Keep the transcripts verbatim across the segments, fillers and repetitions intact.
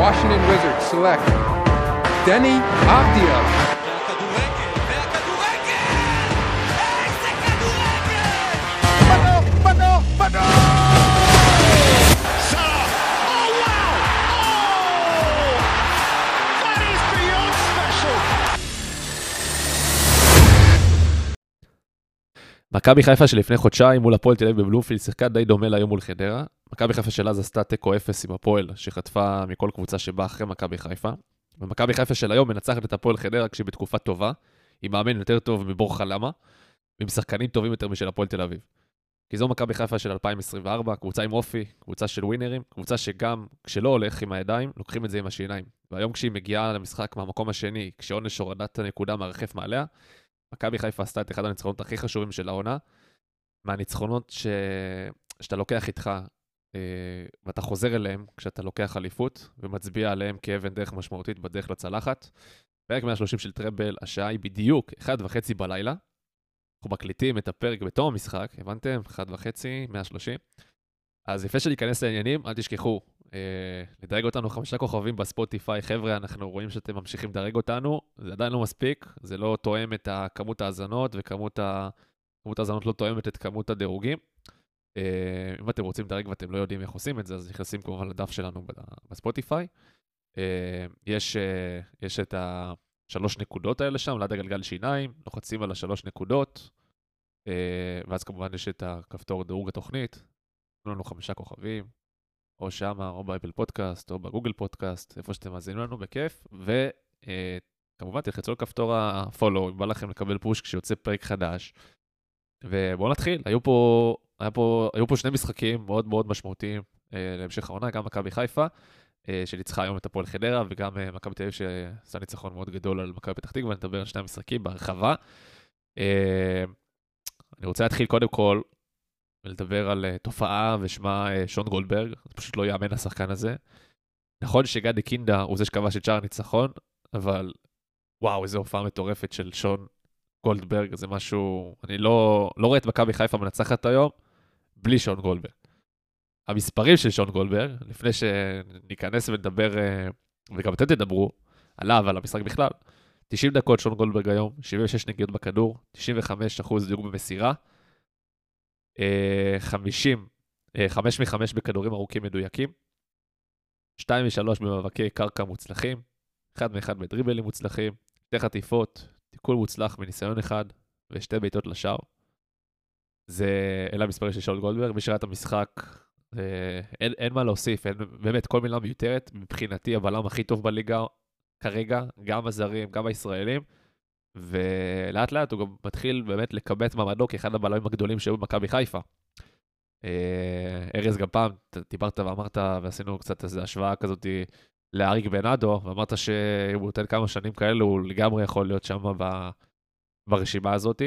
Washington Wizards select Deni Avdija. מכבי חיפה שלפני חודשיים מול הפועל תל אביב בבלומפילד שיחקה די דומה להיום מול חדרה. מכבי חיפה של אז עשתה תיקו אפס עם הפועל שחטפה מכל קבוצה שבאה אחרי מכבי חיפה. ומכבי חיפה של היום מנצחת את הפועל חדרה כשהיא בתקופה טובה, עם מאמן יותר טוב מבור חלמה, ועם שחקנים טובים יותר משל הפועל תל אביב. כי זו מכבי חיפה של אלפיים עשרים וארבע, קבוצה עם אופי, קבוצה של ווינרים, קבוצה שגם כשלא הולך עם הידיים, לוקחים את זה עם השיניים. והיום כשהיא מגיעה למשחק מהמקום השני, כשעונש הורדת הנקודה מרחף מעליה, מכבי חיפה עשתה את אחד הניצחונות הכי חשובים של העונה, מהניצחונות ש... שאתה לוקח איתך, אה, ואתה חוזר אליהם כשאתה לוקח אליפות, ומצביע עליהם כאבן דרך משמעותית בדרך לצלחת. פרק מאה ושלושים של טראבל, השעה היא בדיוק אחת וחצי בלילה. אנחנו מקליטים את הפרק בתום המשחק, הבנתם? אחת וחצי, מאה ושלושים. אז לפני שניכנס לעניינים, אל תשכחו, אה, לדרג אותנו חמישה כוכבים בספוטיפיי. חבר'ה, אנחנו רואים שאתם ממשיכים לדרג אותנו, זה עדיין לא מספיק, זה לא תואם את כמות ההאזנות, וכמות ה... כמות ההאזנות לא תואמת את כמות הדירוגים. אה, אם אתם רוצים לדרג ואתם לא יודעים איך עושים את זה, אז נכנסים כמובן לדף שלנו בספוטיפיי. אה, יש, אה, יש את השלוש נקודות האלה שם, ליד הגלגל שיניים, לוחצים על השלוש נקודות, אה, ואז כמובן יש את הכפתור דירוג התוכנית, יש לנו חמישה כוכבים, או שמה, או באפל פודקאסט, או בגוגל פודקאסט, איפה שאתם מאזינים לנו בכיף, וכמובן תלחצו על כפתור הפולו, אם בא לכם לקבל פוש כשיוצא פרק חדש, ובואו נתחיל. היו פה, היה פה, היו פה שני משחקים מאוד מאוד משמעותיים אה, להמשך העונה, גם מכבי חיפה, אה, שניצחה היום את הפועל חדרה, וגם אה, מכבי תל אביב שעשה ניצחון מאוד גדול על מכבי פתח תקווה, ונדבר על שני המשחקים בהרחבה. אה, אני רוצה להתחיל קודם כל, ולדבר על uh, תופעה ושמה uh, שון גולדברג, זה פשוט לא יאמן השחקן הזה. נכון שגדי קינדה הוא זה שכבש את שער הניצחון, אבל וואו, איזו הופעה מטורפת של שון גולדברג, זה משהו, אני לא, לא רואה את מכבי חיפה מנצחת היום, בלי שון גולדברג. המספרים של שון גולדברג, לפני שניכנס ונדבר, uh, וגם אתם תדברו, עליו, על המשחק בכלל, תשעים דקות שון גולדברג היום, שבעים ושש נגיעות בכדור, תשעים וחמישה אחוז דיוק במסירה, חמישים, חמש מחמש בכדורים ארוכים מדויקים, שתיים משלוש במאבקי קרקע מוצלחים, אחד מאחד בדריבלים מוצלחים, שתי חטיפות, תיקול מוצלח מניסיון אחד, ושתי בעיטות לשער. זה אלה המספרים של שון גולדברג. מי שראה את המשחק, אין, אין מה להוסיף, אין, באמת כל מילה מיותרת, מבחינתי הבלם הכי טוב בליגה כרגע, גם הזרים, גם הישראלים, ולאט לאט הוא גם מתחיל באמת לקבץ מעמדו כאחד הבלמים הגדולים שהיו במכבי חיפה. ארז גם פעם, דיברת ואמרת, ועשינו קצת איזו השוואה כזאת לאריק בנאדו, ואמרת שאם הוא נותן כמה שנים כאלו, הוא לגמרי יכול להיות שם ברשימה הזאת.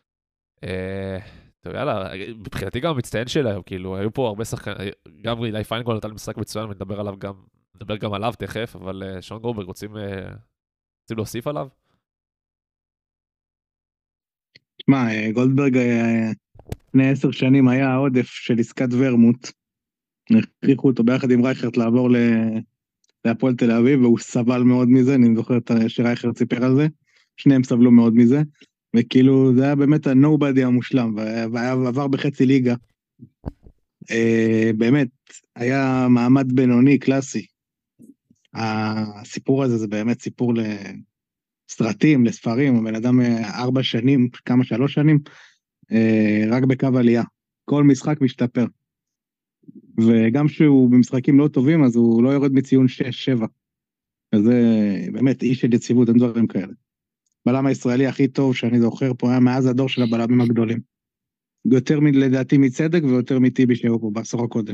טוב, יאללה, מבחינתי גם המצטיין שלהם, כאילו, היו פה הרבה שחקנים, גם אילי פיינגולד נתן משחק מצוין, ונדבר עליו גם, נדבר גם עליו תכף, אבל שון גולדברג רוצים, רוצים להוסיף עליו? תשמע, גולדברג לפני עשר שנים היה עודף של עסקת ורמוט, הכריחו אותו ביחד עם רייכרט לעבור להפועל תל אביב, והוא סבל מאוד מזה, אני זוכר שרייכרט סיפר על זה, שניהם סבלו מאוד מזה, וכאילו זה היה באמת ה-nobody המושלם, ועבר בחצי ליגה, באמת, היה מעמד בינוני קלאסי, הסיפור הזה זה באמת סיפור ל... סרטים, לספרים, הבן אדם ארבע שנים, כמה שלוש שנים, רק בקו עלייה. כל משחק משתפר. וגם שהוא במשחקים לא טובים, אז הוא לא יורד מציון שש שבע. וזה באמת איש של יציבות, אין דברים כאלה. בלם הישראלי הכי טוב שאני זוכר פה היה מאז הדור של הבלמים הגדולים. יותר לדעתי מצדק ויותר מטיבי שהיו פה בעשור הקודם.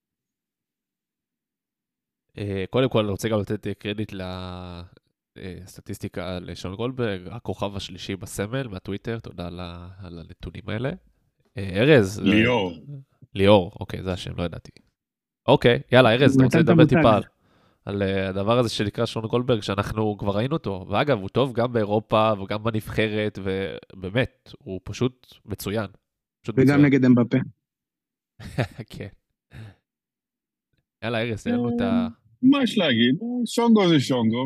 קודם כל אני רוצה גם לתת קרדיט ל... סטטיסטיקה לשון גולדברג, הכוכב השלישי בסמל מהטוויטר, תודה על, על הנתונים האלה. ארז. ליאור. ליאור, אוקיי, זה השם, לא ידעתי. אוקיי, יאללה, ארז, אתה רוצה לדבר טיפה על, על הדבר הזה שנקרא שון גולדברג, שאנחנו כבר ראינו אותו, ואגב, הוא טוב גם באירופה וגם בנבחרת, ובאמת, הוא פשוט מצוין. פשוט וגם מצוין. נגד אמבפה. כן. יאללה, ארז, תהיה לנו את ה... מה יש להגיד? שונגו זה שונגו.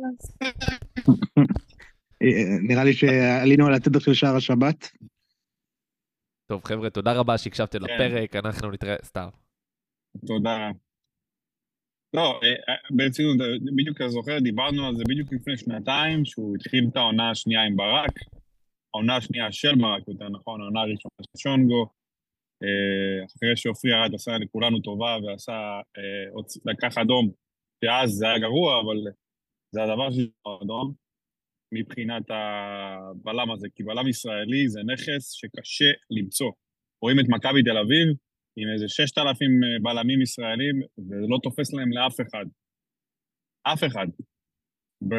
נראה לי שעלינו על התדר של שער השבת. טוב, חבר'ה, תודה רבה שהקשבתם לפרק, אנחנו נתראה, סתם. תודה. לא, ברצינות, בדיוק אתה זוכר, דיברנו על זה בדיוק לפני שנתיים, שהוא התחיל את העונה השנייה עם ברק, העונה השנייה של ברק, יותר נכון, העונה הראשונה של שונגו, אחרי שאופרי ירד עשה לכולנו טובה, ועשה, לקח אדום, שאז זה היה גרוע, אבל זה הדבר של אדום, מבחינת הבלם הזה, כי בלם ישראלי זה נכס שקשה למצוא. רואים את מכבי תל אביב, עם איזה ששת אלפים בלמים ישראלים, וזה לא תופס להם לאף אחד. אף אחד. ב...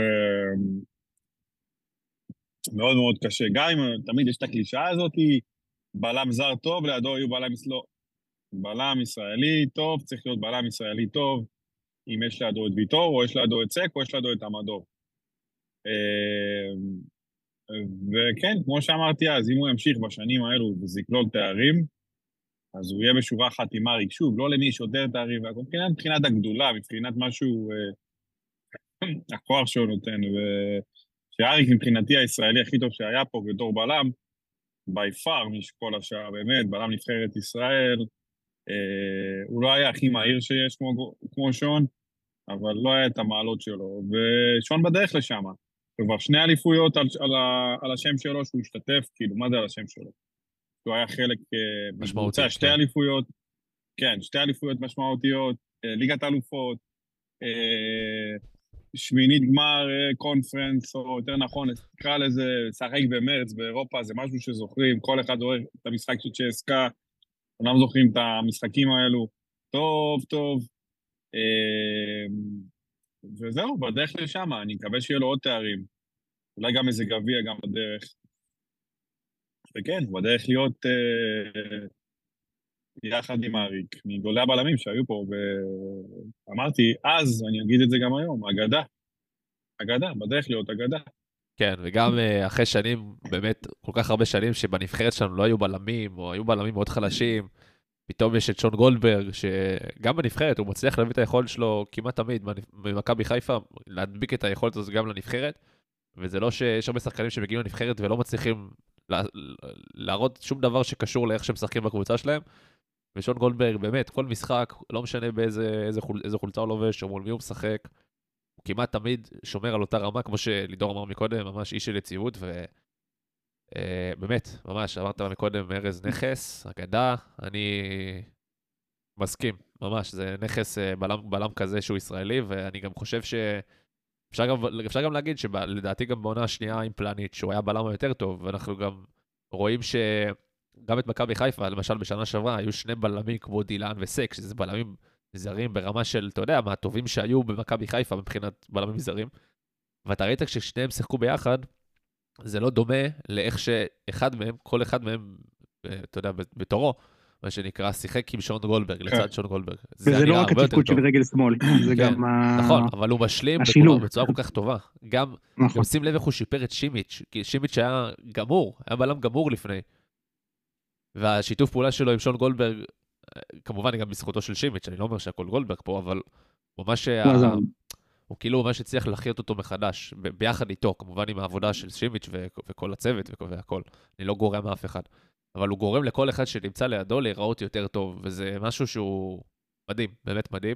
מאוד מאוד קשה. גם אם תמיד יש את הקלישאה הזאת, בלם זר טוב, לידו יהיו בלם ישראלי. בלם ישראלי טוב, צריך להיות בלם ישראלי טוב, אם יש לידו את ויטור, או יש לידו את סק, או יש לידו את המדור. וכן, כמו שאמרתי אז, אם הוא ימשיך בשנים האלו וזיקלול תארים, אז הוא יהיה בשורה אחת עם אריק, שוב, לא למי יש יותר תארים, מבחינת, מבחינת הגדולה, מבחינת משהו, אה, הכוח שהוא נותן, ושאריק מבחינתי הישראלי הכי טוב שהיה פה בתור בלם, by far משכל השעה, באמת, בלם נבחרת ישראל, אה, הוא לא היה הכי מהיר שיש כמו, כמו שון, אבל לא היה את המעלות שלו, ושון בדרך לשם, כבר שני אליפויות על, על, על השם שלו שהוא השתתף, כאילו, מה זה על השם שלו? הוא היה חלק משמעותי, שתי אליפויות, כן, שתי אליפויות משמעותיות, ליגת אלופות, שמינית גמר קונפרנס, או יותר נכון, נקרא לזה, שחק במרץ באירופה, זה משהו שזוכרים, כל אחד רואה את המשחק של צ'סקה, כולם זוכרים את המשחקים האלו, טוב, טוב, וזהו, בדרך לשם, אני מקווה שיהיה לו עוד תארים, אולי גם איזה גביע גם בדרך, וכן, בדרך להיות אה, יחד עם אריק, מגדולי הבלמים שהיו פה, ואמרתי, אז, אני אגיד את זה גם היום, אגדה, אגדה, בדרך להיות אגדה. כן, וגם אה, אחרי שנים, באמת, כל כך הרבה שנים שבנבחרת שלנו לא היו בלמים, או היו בלמים מאוד חלשים, פתאום יש את שון גולדברג, שגם בנבחרת הוא מצליח להביא את היכולת שלו כמעט תמיד, במכבי חיפה, להדביק את היכולת הזו גם לנבחרת, וזה לא שיש הרבה שחקנים שמגיעים לנבחרת ולא מצליחים להראות שום דבר שקשור לאיך שהם משחקים בקבוצה שלהם, ושון גולדברג באמת, כל משחק, לא משנה באיזה איזה חול, איזה חולצה הוא לובש, או מול מי הוא משחק, הוא כמעט תמיד שומר על אותה רמה, כמו שלידור אמר מקודם, ממש איש של יציבות, ובאמת, ממש, אמרת מקודם, ארז נכס, אגדה, אני מסכים, ממש, זה נכס בלם, בלם כזה שהוא ישראלי, ואני גם חושב ש... אפשר גם, אפשר גם להגיד שלדעתי גם בעונה השנייה עם פלניץ' שהוא היה בלם היותר טוב, ואנחנו גם רואים שגם את מכבי חיפה, למשל בשנה שעברה, היו שני בלמים כמו דילן וסק, שזה בלמים זרים ברמה של, אתה יודע, מה הטובים שהיו במכבי חיפה מבחינת בלמים זרים, ואתה ראית כששניהם שיחקו ביחד, זה לא דומה לאיך שאחד מהם, כל אחד מהם, אתה יודע, בתורו, מה שנקרא, שיחק עם שון גולדברג, לצד שון גולדברג. וזה לא רק התפקוד של רגל שמאל, זה גם השילוב. נכון, אבל הוא משלים בצורה כל כך טובה. גם שים לב איך הוא שיפר את שימיץ', כי שימיץ' היה גמור, היה בלם גמור לפני. והשיתוף פעולה שלו עם שון גולדברג, כמובן גם בזכותו של שימיץ', אני לא אומר שהכל גולדברג פה, אבל הוא ממש הוא כאילו ממש הצליח להחיות אותו מחדש, ביחד איתו, כמובן עם העבודה של שימיץ' וכל הצוות והכל. אני לא גורם מאף אחד. אבל הוא גורם לכל אחד שנמצא לידו להיראות יותר טוב, וזה משהו שהוא מדהים, באמת מדהים.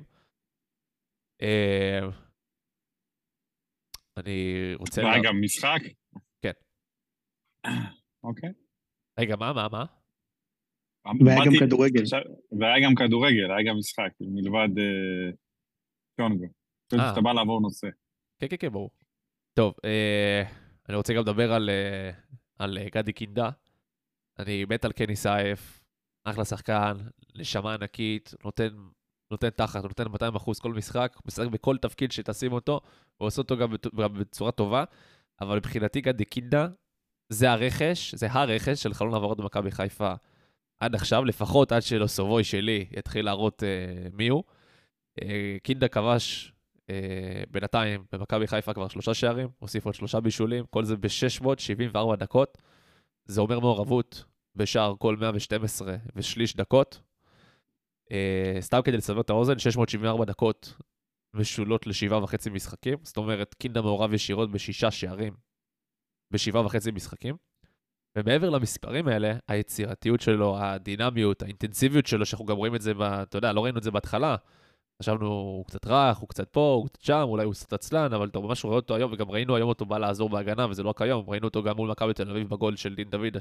אני רוצה... רגע, משחק? כן. אוקיי. רגע, מה, מה, מה? והיה גם כדורגל. והיה גם כדורגל, היה גם משחק, מלבד שונגו. אתה בא לעבור נושא. כן, כן, כן, ברור. טוב, אני רוצה גם לדבר על גדי קינדה. אני מת על קני סייף, אחלה שחקן, נשמה ענקית, נותן, נותן תחת, נותן מאתיים אחוז כל משחק, משחק בכל תפקיד שתשים אותו, ועושה אותו גם בצורה טובה, אבל מבחינתי גדי קינדה, זה הרכש, זה הרכש של חלון העברות במכבי חיפה עד עכשיו, לפחות עד שלא סובוי שלי יתחיל להראות אה, מי הוא. אה, קינדה כבש אה, בינתיים במכבי חיפה כבר שלושה שערים, הוסיף עוד שלושה בישולים, כל זה ב-שש מאות שבעים וארבע דקות, זה אומר מעורבות בשער כל מאה ושתים עשרה ושליש דקות. Uh, סתם כדי לסבר את האוזן, שש מאות שבעים וארבע דקות משולות לשבעה וחצי משחקים, זאת אומרת, קינדה מעורב ישירות בשישה שערים, בשבעה וחצי משחקים, ומעבר למספרים האלה, היצירתיות שלו, הדינמיות, האינטנסיביות שלו, שאנחנו גם רואים את זה, אתה יודע, לא ראינו את זה בהתחלה, חשבנו, הוא קצת רך, הוא קצת פה, הוא קצת שם, אולי הוא קצת עצלן, אבל אתה ממש רואה אותו היום, וגם ראינו היום אותו בא לעזור בהגנה, וזה לא רק היום, ראינו אותו גם מול מכבי תל אביב בגול של דין דוד,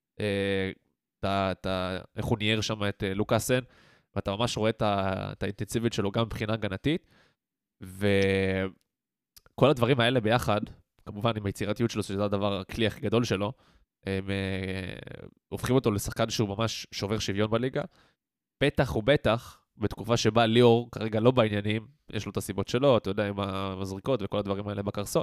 איך הוא ניער שם את לוקאסן, ואתה ממש רואה את האינטנסיביות שלו גם מבחינה הגנתית, וכל הדברים האלה ביחד, כמובן עם היצירתיות שלו, שזה הדבר, הכלי הכי גדול שלו, הם הופכים אותו לשחקן שהוא ממש שובר שוויון בליגה, בטח ובטח, בתקופה שבה ליאור כרגע לא בעניינים, יש לו את הסיבות שלו, אתה יודע, עם המזריקות וכל הדברים האלה בקרסול,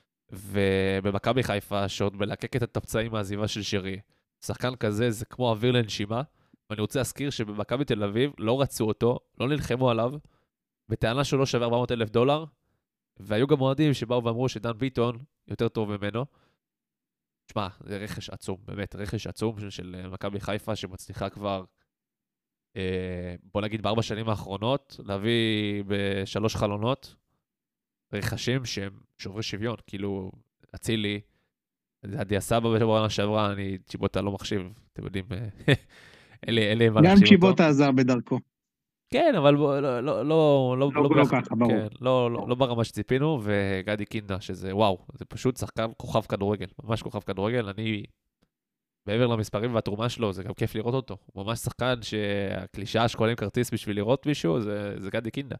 ובמכבי חיפה, שעוד מלקק את הפצעים מהעזיבה של שרי, שחקן כזה זה כמו אוויר לנשימה, ואני רוצה להזכיר שבמכבי תל אביב לא רצו אותו, לא נלחמו עליו, בטענה שהוא לא שווה ארבע מאות אלף דולר, והיו גם מועדים שבאו ואמרו שדן ביטון יותר טוב ממנו. תשמע, זה רכש עצום, באמת, רכש עצום של, של מכבי חיפה שמצליחה כבר, אה, בוא נגיד בארבע שנים האחרונות, להביא בשלוש חלונות רכשים שהם שוברי שוויון, כאילו, אצילי, עדי הסבא בעונה שעברה, אני צ'יבוטה לא מחשיב, אתם יודעים, אלה, אלה מה להחשיב אותו. גם צ'יבוטה עזר בדרכו. כן, אבל לא, לא, לא, לא, לא, לא, לא ככה, ברור. כן, לא, לא, לא ברמה שציפינו, וגדי קינדה, שזה וואו, זה פשוט שחקן כוכב כדורגל, ממש כוכב כדורגל, אני, מעבר למספרים והתרומה שלו, זה גם כיף לראות אותו, הוא ממש שחקן שהקלישה שקולים כרטיס בשביל לראות מישהו, זה, זה גדי קינדה.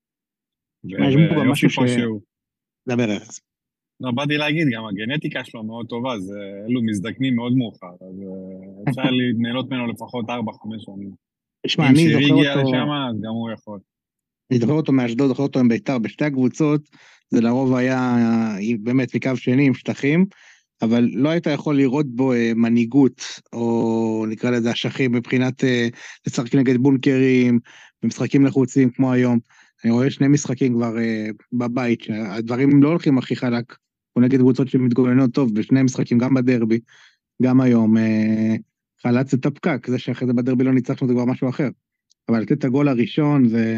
יש פה גם משהו ש... דבר ארז. לא, באתי להגיד, גם הגנטיקה שלו מאוד טובה, זה אלו מזדקנים מאוד מאוחר, אז אפשר להתנהלות ממנו לפחות ארבע חמש שנים. תשמע, אני זוכר אותו... אם שרי הגיע לשם, אז גם הוא יכול. אני זוכר אותו מאשדוד, זוכר אותו עם ביתר, בשתי הקבוצות, זה לרוב היה באמת מקו שני עם שטחים, אבל לא היית יכול לראות בו מנהיגות, או נקרא לזה השכים, מבחינת לשחק נגד בונקרים, במשחקים לחוצים כמו היום. אני רואה שני משחקים כבר בבית, שהדברים לא הולכים הכי חלק, הוא נגד קבוצות שמתגוננות טוב, בשני משחקים, גם בדרבי, גם היום, חלץ את הפקק, זה שאחרי זה בדרבי לא ניצחנו, זה כבר משהו אחר. אבל לתת את הגול הראשון, זה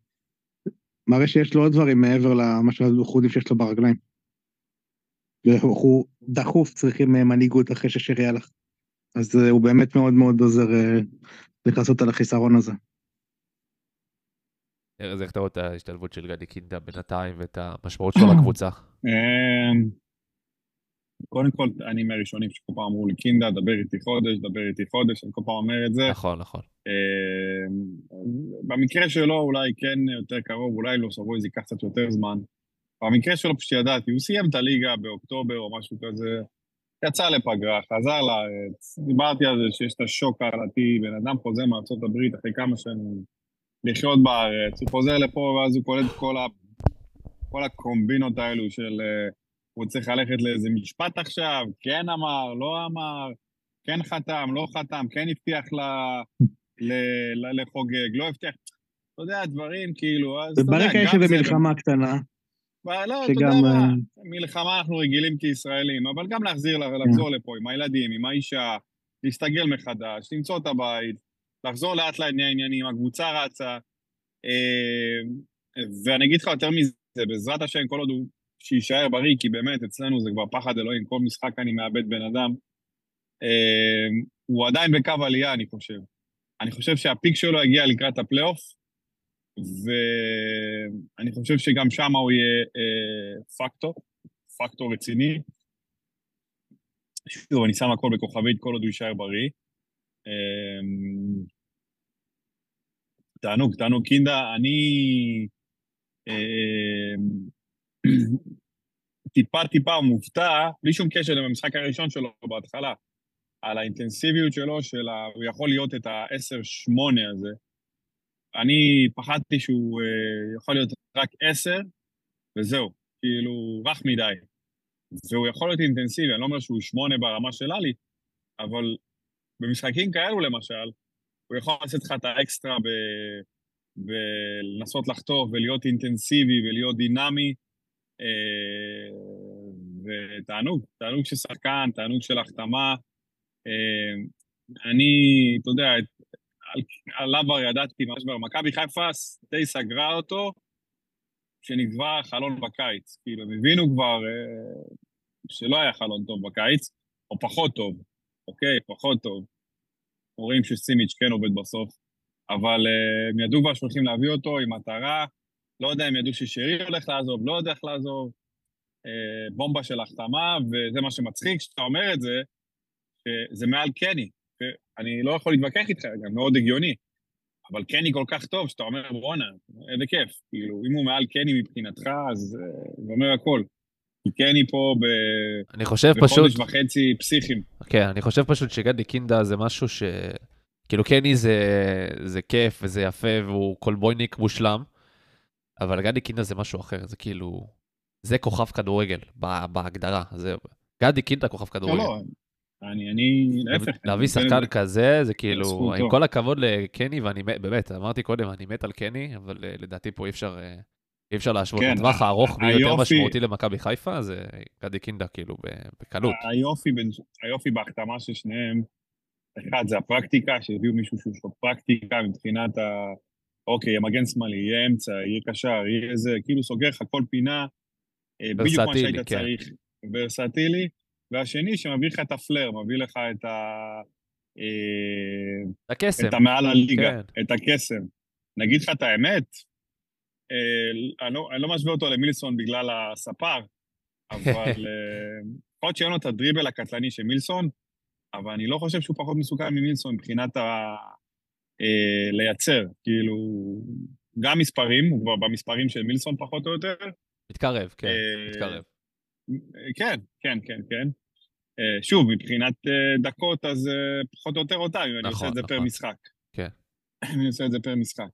מראה שיש לו עוד דברים מעבר למשהו החודים שיש לו ברגליים. הוא דחוף, צריכים מנהיגות אחרי ששרי הלך. אז הוא באמת מאוד מאוד עוזר לכסות על החיסרון הזה. אז איך אתה רואה את ההשתלבות של גדי קינדה בינתיים ואת המשמעות שלו לקבוצה? קודם כל, אני מהראשונים שכל פעם אמרו לי, קינדה, דבר איתי חודש, דבר איתי חודש, אני כל פעם אומר את זה. נכון, נכון. במקרה שלו אולי כן יותר קרוב, אולי לא סבוי, זה ייקח קצת יותר זמן. במקרה שלו פשוט ידעתי, הוא סיים את הליגה באוקטובר או משהו כזה, יצא לפגרה, חזר לארץ, דיברתי על זה שיש את השוק העלתי, בן אדם חוזר מארצות הברית אחרי כמה שנים לחיות בארץ, הוא חוזר לפה ואז הוא קולט כל, ה... כל הקומבינות האלו של הוא צריך ללכת לאיזה משפט עכשיו, כן אמר, לא אמר, כן חתם, לא חתם, כן הבטיח ל... ל... ל... לחוגג, לא הבטיח, אתה יודע, דברים כאילו, אז וברקע יש איזה מלחמה קטנה. לא, אתה יודע מה, מלחמה אנחנו רגילים כישראלים, אבל גם להחזיר, לחזור לפה עם הילדים, עם האישה, להסתגל מחדש, למצוא את הבית, לחזור לאט לאט העניינים, הקבוצה רצה, ואני אגיד לך יותר מזה, בעזרת השם, כל עוד הוא שישאר בריא, כי באמת אצלנו זה כבר פחד אלוהים, כל משחק אני מאבד בן אדם, הוא עדיין בקו עלייה, אני חושב. אני חושב שהפיק שלו הגיע לקראת הפלייאוף, ואני חושב שגם שם הוא יהיה אה, פקטור, פקטור רציני. שוב, אני שם הכל בכוכבית, כל עוד הוא יישאר בריא. אה, תענוג, תענוג, קינדה, אני אה, טיפה טיפה מופתע, בלי שום קשר למשחק הראשון שלו בהתחלה, על האינטנסיביות שלו, של ה... הוא יכול להיות את ה-עשר שמונה הזה, אני פחדתי שהוא uh, יכול להיות רק עשר, וזהו, כאילו, רך מדי. והוא יכול להיות אינטנסיבי, אני לא אומר שהוא שמונה ברמה של אלי, אבל במשחקים כאלו למשל, הוא יכול לעשות לך את האקסטרה ב... בלנסות לחתוך ולהיות אינטנסיבי ולהיות דינמי, uh, ותענוג, תענוג של שחקן, תענוג של החתמה. Uh, אני, אתה יודע, עליו כבר ידעתי ממש במכבי חיפה, די סגרה אותו, שנקבע חלון בקיץ. כאילו, הם הבינו כבר שלא היה חלון טוב בקיץ, או פחות טוב, אוקיי, פחות טוב. רואים שסימיץ' כן עובד בסוף, אבל הם ידעו כבר שהולכים להביא אותו עם מטרה, לא יודע, הם ידעו ששרי הולך לעזוב, לא יודע איך לעזוב, בומבה של החתמה, וזה מה שמצחיק, שאתה אומר את זה, שזה מעל קני, אני לא יכול להתווכח איתך, גם מאוד הגיוני, אבל קני כל כך טוב, שאתה אומר, בואנה, איזה כיף, כאילו, אם הוא מעל קני מבחינתך, אז זה אומר הכל. כי קני פה ב... אני חושב בחודש פשוט... וחצי פסיכים. כן, אני חושב פשוט שגדי קינדה זה משהו ש... כאילו, קני זה, זה כיף וזה יפה, והוא קולבויניק מושלם, אבל גדי קינדה זה משהו אחר, זה כאילו... זה כוכב כדורגל, בהגדרה. זה... גדי קינדה כוכב כדורגל. לא, לא. אני, אני, להפך. להביא שחקן כזה, זה כאילו, עם כל הכבוד לקני, ואני באמת, אמרתי קודם, אני מת על קני, אבל לדעתי פה אי אפשר, אי אפשר להשוות. הטווח הארוך ביותר משמעותי למכבי חיפה, זה גדי קינדה, כאילו, בקלות. היופי בהחתמה של שניהם, אחד, זה הפרקטיקה, שהביאו מישהו שיש לו פרקטיקה, מבחינת ה... אוקיי, המגן שמאלי, יהיה אמצע, יהיה קשר, יהיה איזה, כאילו סוגר לך כל פינה, בדיוק מה שהיית צריך, ורסטילי. והשני שמביא לך את הפלר, מביא לך את ה... הקסם. את המעל הליגה, את הקסם. נגיד לך את האמת, אני לא משווה אותו למילסון בגלל הספר, אבל עוד שאין לו את הדריבל הקטלני של מילסון, אבל אני לא חושב שהוא פחות מסוכן ממילסון מבחינת ה... לייצר, כאילו, גם מספרים, הוא כבר במספרים של מילסון פחות או יותר. מתקרב, כן, מתקרב. כן, כן, כן, כן. שוב, מבחינת דקות, אז פחות או יותר אותה, אם אני עושה את זה פר משחק. כן. אני עושה את זה פר משחק.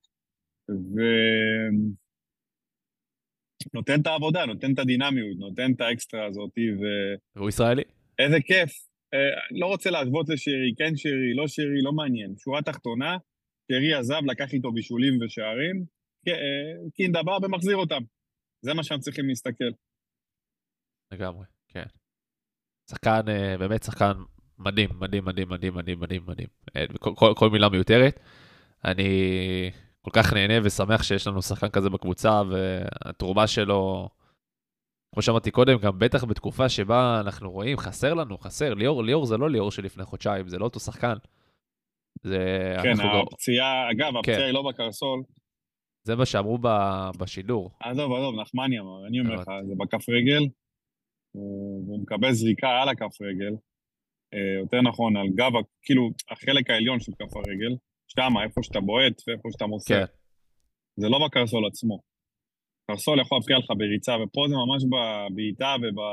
ונותן את העבודה, נותן את הדינמיות, נותן את האקסטרה הזאת, ו... והוא ישראלי. איזה כיף. לא רוצה להשוות לשרי, כן שרי, לא שרי, לא מעניין. שורה תחתונה, שרי עזב, לקח איתו בישולים ושערים, קינדה בא ומחזיר אותם. זה מה שהם צריכים להסתכל. לגמרי, כן. שחקן, באמת שחקן מדהים, מדהים, מדהים, מדהים, מדהים, מדהים, מדהים. כל, כל, כל מילה מיותרת. אני כל כך נהנה ושמח שיש לנו שחקן כזה בקבוצה, והתרומה שלו, כמו שאמרתי קודם, גם בטח בתקופה שבה אנחנו רואים, חסר לנו, חסר. ליאור, ליאור זה לא ליאור שלפני חודשיים, זה לא אותו שחקן. זה... כן, הפציעה, אגב, הפציעה היא לא בקרסול. זה מה שאמרו בשידור. עזוב, עזוב, נחמני אמר, אני אומר לך, זה בכף רגל, והוא מקבל זריקה על הכף רגל, יותר נכון, על גב, כאילו, החלק העליון של כף הרגל, שמה, איפה שאתה בועט ואיפה שאתה מוסר. זה לא בקרסול עצמו. קרסול יכול להפריע לך בריצה, ופה זה ממש בבעיטה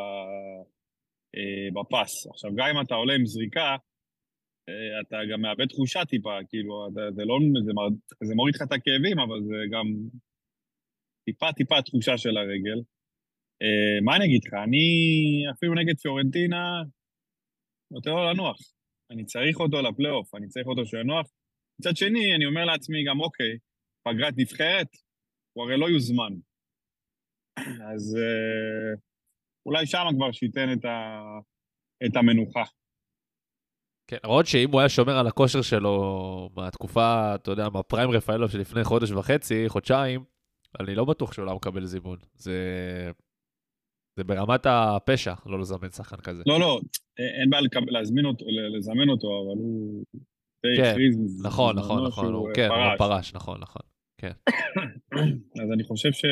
ובפס. עכשיו, גם אם אתה עולה עם זריקה, אתה גם מאבד תחושה טיפה, כאילו, זה לא, זה מוריד לך את הכאבים, אבל זה גם טיפה טיפה תחושה של הרגל. מה אני אגיד לך? אני אפילו נגד פיורנטינה נותן לו לנוח. אני צריך אותו לפלייאוף, אני צריך אותו שינוח. מצד שני, אני אומר לעצמי גם, אוקיי, פגרת נבחרת, הוא הרי לא יוזמן. אז אולי שם כבר שייתן את, ה, את המנוחה. כן, עוד שאם הוא היה שומר על הכושר שלו מהתקופה, אתה יודע, מהפריים רפאלוב שלפני חודש וחצי, חודשיים, אני לא בטוח שהוא לא מקבל זימון. זה... זה ברמת הפשע, לא לזמן שחקן כזה. לא, לא, אין בעיה להזמין אותו, לזמן אותו, אבל הוא... כן, נכון, נכון, נכון, הוא כן, הוא פרש, נכון, נכון, כן. אז אני חושב ש...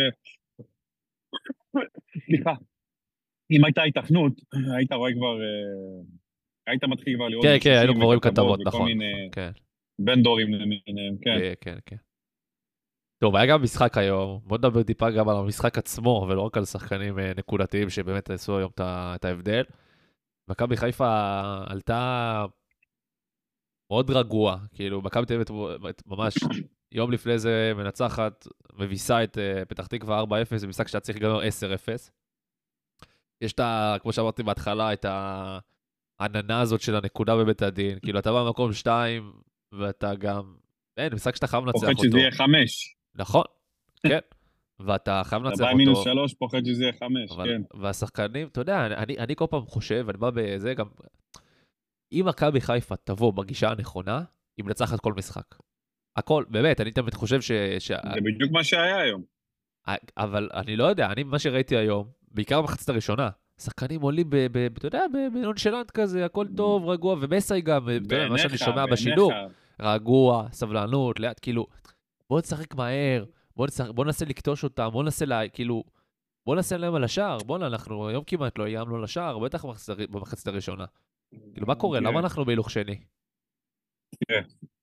סליחה, אם הייתה התכנות, היית רואה כבר... היית מתחיל כבר לראות... כן, כן, היינו כבר רואים כתבות, נכון, כן. בין דורים למיניהם, כן. כן, כן. טוב, היה גם משחק היום, בוא נדבר טיפה גם על המשחק עצמו, ולא רק על שחקנים נקודתיים שבאמת עשו היום את ההבדל. מכבי חיפה עלתה מאוד רגוע, כאילו, מכבי תל אביב ממש יום לפני זה מנצחת, מביסה את פתח תקווה ארבע אפס, זה משחק שאתה צריך גם עשר אפס. יש את ה, כמו שאמרתי בהתחלה, את העננה הזאת של הנקודה בבית הדין, כאילו, אתה בא במקום שתיים, ואתה גם, אין, משחק שאתה חייב לנצח אותו. פוחד שזה יהיה חמש. נכון, כן. ואתה חייב לנצח אותו. אתה בא מינוס שלוש, פוחד שזה יהיה חמש, כן. והשחקנים, אתה יודע, אני, אני כל פעם חושב, אני בא בזה גם, אם מכבי חיפה תבוא בגישה הנכונה, היא מנצחת כל משחק. הכל, באמת, אני תמיד חושב ש... זה בדיוק מה שהיה היום. אבל אני לא יודע, אני מה שראיתי היום, בעיקר במחצית הראשונה, שחקנים עולים, אתה יודע, בנונשלנט כזה, הכל טוב, רגוע, ומסי גם, אתה יודע, מה שאני שומע בשידור, רגוע, סבלנות, לאט, כאילו, בוא נשחק מהר, בוא ננסה לקטוש אותם, בוא ננסה, כאילו, בוא ננסה להם על השער, בוא אנחנו היום כמעט לא איימנו על השער, בטח במחצית הראשונה. כאילו, מה קורה? למה אנחנו בהילוך שני? תראה,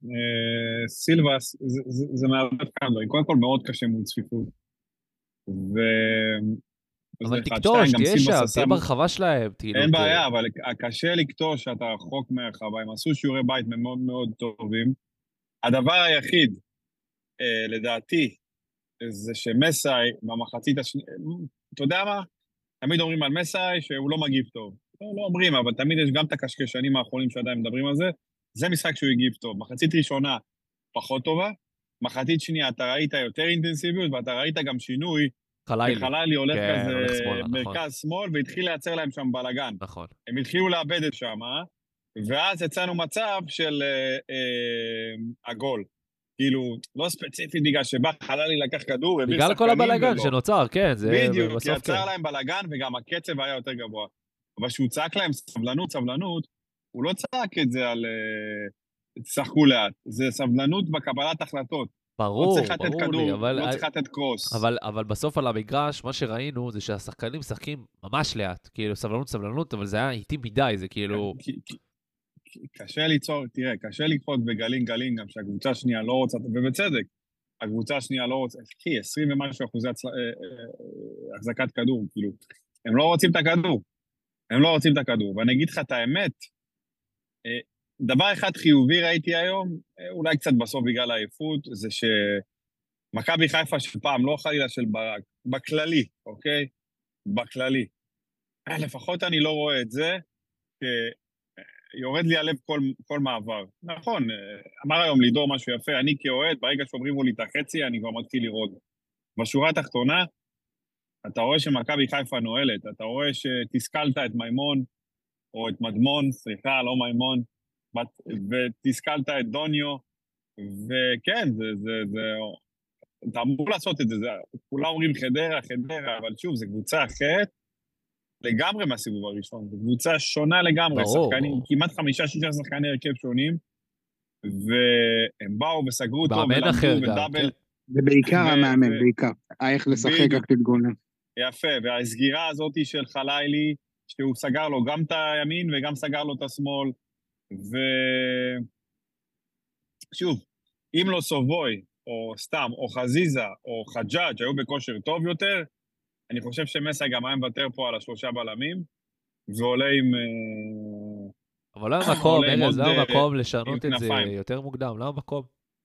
סילבס, זה מערבב כמה דברים. קודם כל מאוד קשה מול צפיפות. ו... אבל תקטוש, תהיה שם, תהיה ברחבה שלהם. אין בעיה, אבל קשה לקטוש שאתה רחוק מהרחבה. הם עשו שיעורי בית מאוד מאוד טובים. הדבר היחיד, לדעתי, זה שמסאי במחצית השנייה, אתה יודע מה? תמיד אומרים על מסאי שהוא לא מגיב טוב. לא, לא אומרים, אבל תמיד יש גם את הקשקשנים האחרונים שעדיין מדברים על זה. זה משחק שהוא הגיב טוב. מחצית ראשונה פחות טובה, מחצית שנייה אתה ראית יותר אינטנסיביות, ואתה ראית גם שינוי, חלילי. חלילי הולך כן, כזה הולך שמאלה, מרכז נכון. שמאל, והתחיל לייצר להם שם בלגן. נכון. הם התחילו לאבד את שם, אה? ואז יצאנו מצב של אה, אה, הגול. כאילו, לא ספציפית בגלל שבא חלילי לקח כדור, בגלל כל הבלגן ולא. שנוצר, כן. זה בדיוק, יצר כן. להם בלגן, וגם הקצב היה יותר גבוה. אבל שהוא צעק להם סבלנות, סבלנות, הוא לא צעק את זה על שחקו לאט. זה סבלנות בקבלת החלטות. ברור, לא צריך לתת ברור כדור, לי, אבל... לא צריך לתת קרוס. אבל, אבל בסוף על המגרש, מה שראינו זה שהשחקנים משחקים ממש לאט. כאילו, סבלנות, סבלנות, אבל זה היה איטי מדי, זה כאילו... קשה ליצור, תראה, קשה לקפות בגלין גלין, גם שהקבוצה השנייה לא רוצה, ובצדק, הקבוצה השנייה לא רוצה, כי עשרים ומשהו אחוזי החזקת כדור, כאילו, הם לא רוצים את הכדור. הם לא רוצים את הכדור. ואני אגיד לך את האמת, דבר אחד חיובי ראיתי היום, אולי קצת בסוף בגלל העייפות, זה שמכבי חיפה של פעם, לא חלילה של ברק, בכללי, אוקיי? בכללי. לפחות אני לא רואה את זה, יורד לי הלב כל, כל מעבר. נכון, אמר היום לידור משהו יפה, אני כאוהד, ברגע שאומרים לי את החצי, אני כבר מתחיל לראות. בשורה התחתונה, אתה רואה שמכבי חיפה נועלת, אתה רואה שתסכלת את מימון, או את מדמון, סליחה, לא מימון, ותסכלת את דוניו, וכן, זה, זה, זה, אתה אמור לעשות את זה, זה כולם אומרים חדרה, חדרה, אבל שוב, זו קבוצה אחרת, לגמרי מהסיבוב הראשון, זו קבוצה שונה לגמרי, ברור, שחקנים, ברור. כמעט חמישה, שישה שחקני הרכב שונים, והם באו וסגרו אותו, מאמן אחר גם, כן. זה בעיקר המאמן, בעיקר, איך לשחק, איך להתגונן. יפה, והסגירה הזאת של חלילי, שהוא סגר לו גם את הימין וגם סגר לו את השמאל, ושוב, אם לא סובוי, או סתם, או חזיזה, או חג'אג' היו בכושר טוב יותר, אני חושב שמסי גם היה מוותר פה על השלושה בלמים, ועולה עם... אבל לא המקום, ארז, לא המקום לשנות את זה יותר מוקדם, לא המקום.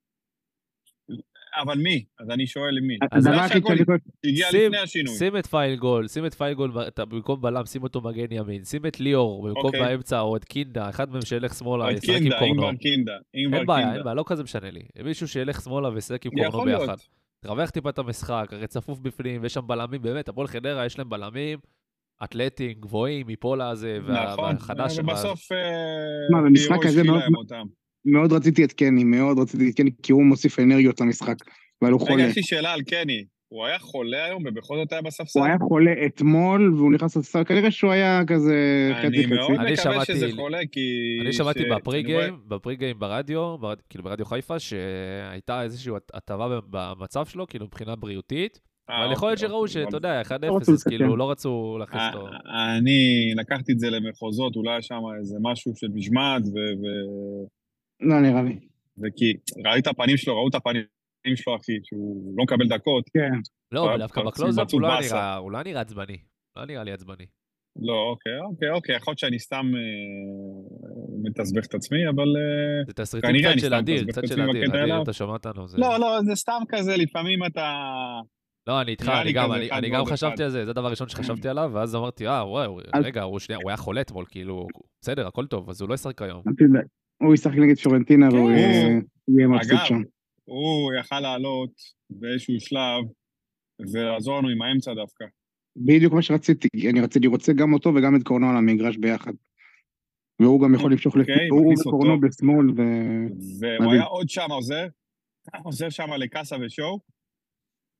אבל מי? אז אני שואל מי. אז זה שהגול הגיע לפני השינוי. שים את פיילגול, שים את פיילגול, במקום בלם, שים אותו מגן ימין, שים את ליאור, במקום באמצע, או את קינדה, אחד מהם שילך שמאלה, ישחק עם קורנו. אין בעיה, אין בעיה, לא כזה משנה לי. מישהו שילך שמאלה וישחק עם קורנו ביחד. תרווח טיפה את המשחק, הרי צפוף בפנים, ויש שם בלמים, באמת, הפועל חדרה, יש להם בלמים, אתלטים, גבוהים, מפולה הזה, והחדש. נכון, ובסוף... מה, במשחק הזה מאוד רציתי את קני, מאוד רציתי את קני, כי הוא מוסיף אנרגיות למשחק, אבל הוא חולה. רגע, יש לי שאלה על קני, הוא היה חולה היום, ובכל זאת היה בספסל? הוא היה חולה אתמול, והוא נכנס לספסל, כנראה שהוא היה כזה... אני מאוד מקווה שזה חולה, כי... אני שמעתי בפרי-גיים, בפרי-גיים ברדיו, כאילו ברדיו חיפה, שהייתה איזושהי הטבה במצב שלו, כאילו מבחינה בריאותית, אבל יכול להיות שראו שאתה יודע, אחד אפס, אז כאילו לא רצו להכניס אותו. אני לקחתי את זה למחוזות, אולי שם איזה משהו של משמעת, ו... לא נראה לי. וכי ראית את הפנים שלו, ראו את הפנים שלו, אחי, שהוא לא מקבל דקות. כן. לא, אבל דווקא בקלוזאפ הוא לא נראה עצבני. לא נראה לי עצבני. לא, אוקיי, אוקיי, אוקיי. יכול להיות שאני סתם מתסבך את עצמי, אבל... זה תסריטים קצת של אדיר, קצת של אדיר. אדיר, אתה שומע אותנו. לא, לא, זה סתם כזה, לפעמים אתה... לא, אני איתך, אני גם חשבתי על זה, זה הדבר הראשון שחשבתי עליו, ואז אמרתי, אה, וואו, רגע, הוא היה חולה אתמול, כאילו, בסדר, הכל טוב, אז הוא לא ישחק היום. הוא ישחק נגד פורנטינה, והוא יהיה מבסוט שם. הוא יכל לעלות באיזשהו שלב, ולעזור לנו עם האמצע דווקא. בדיוק מה שרציתי, אני רציתי, רוצה גם אותו וגם את קורנו על המגרש ביחד. והוא גם יכול למשוך לפני, הוא וקורנו בשמאל, והוא היה עוד שם עוזר, עוזר שם לקאסה ושואו,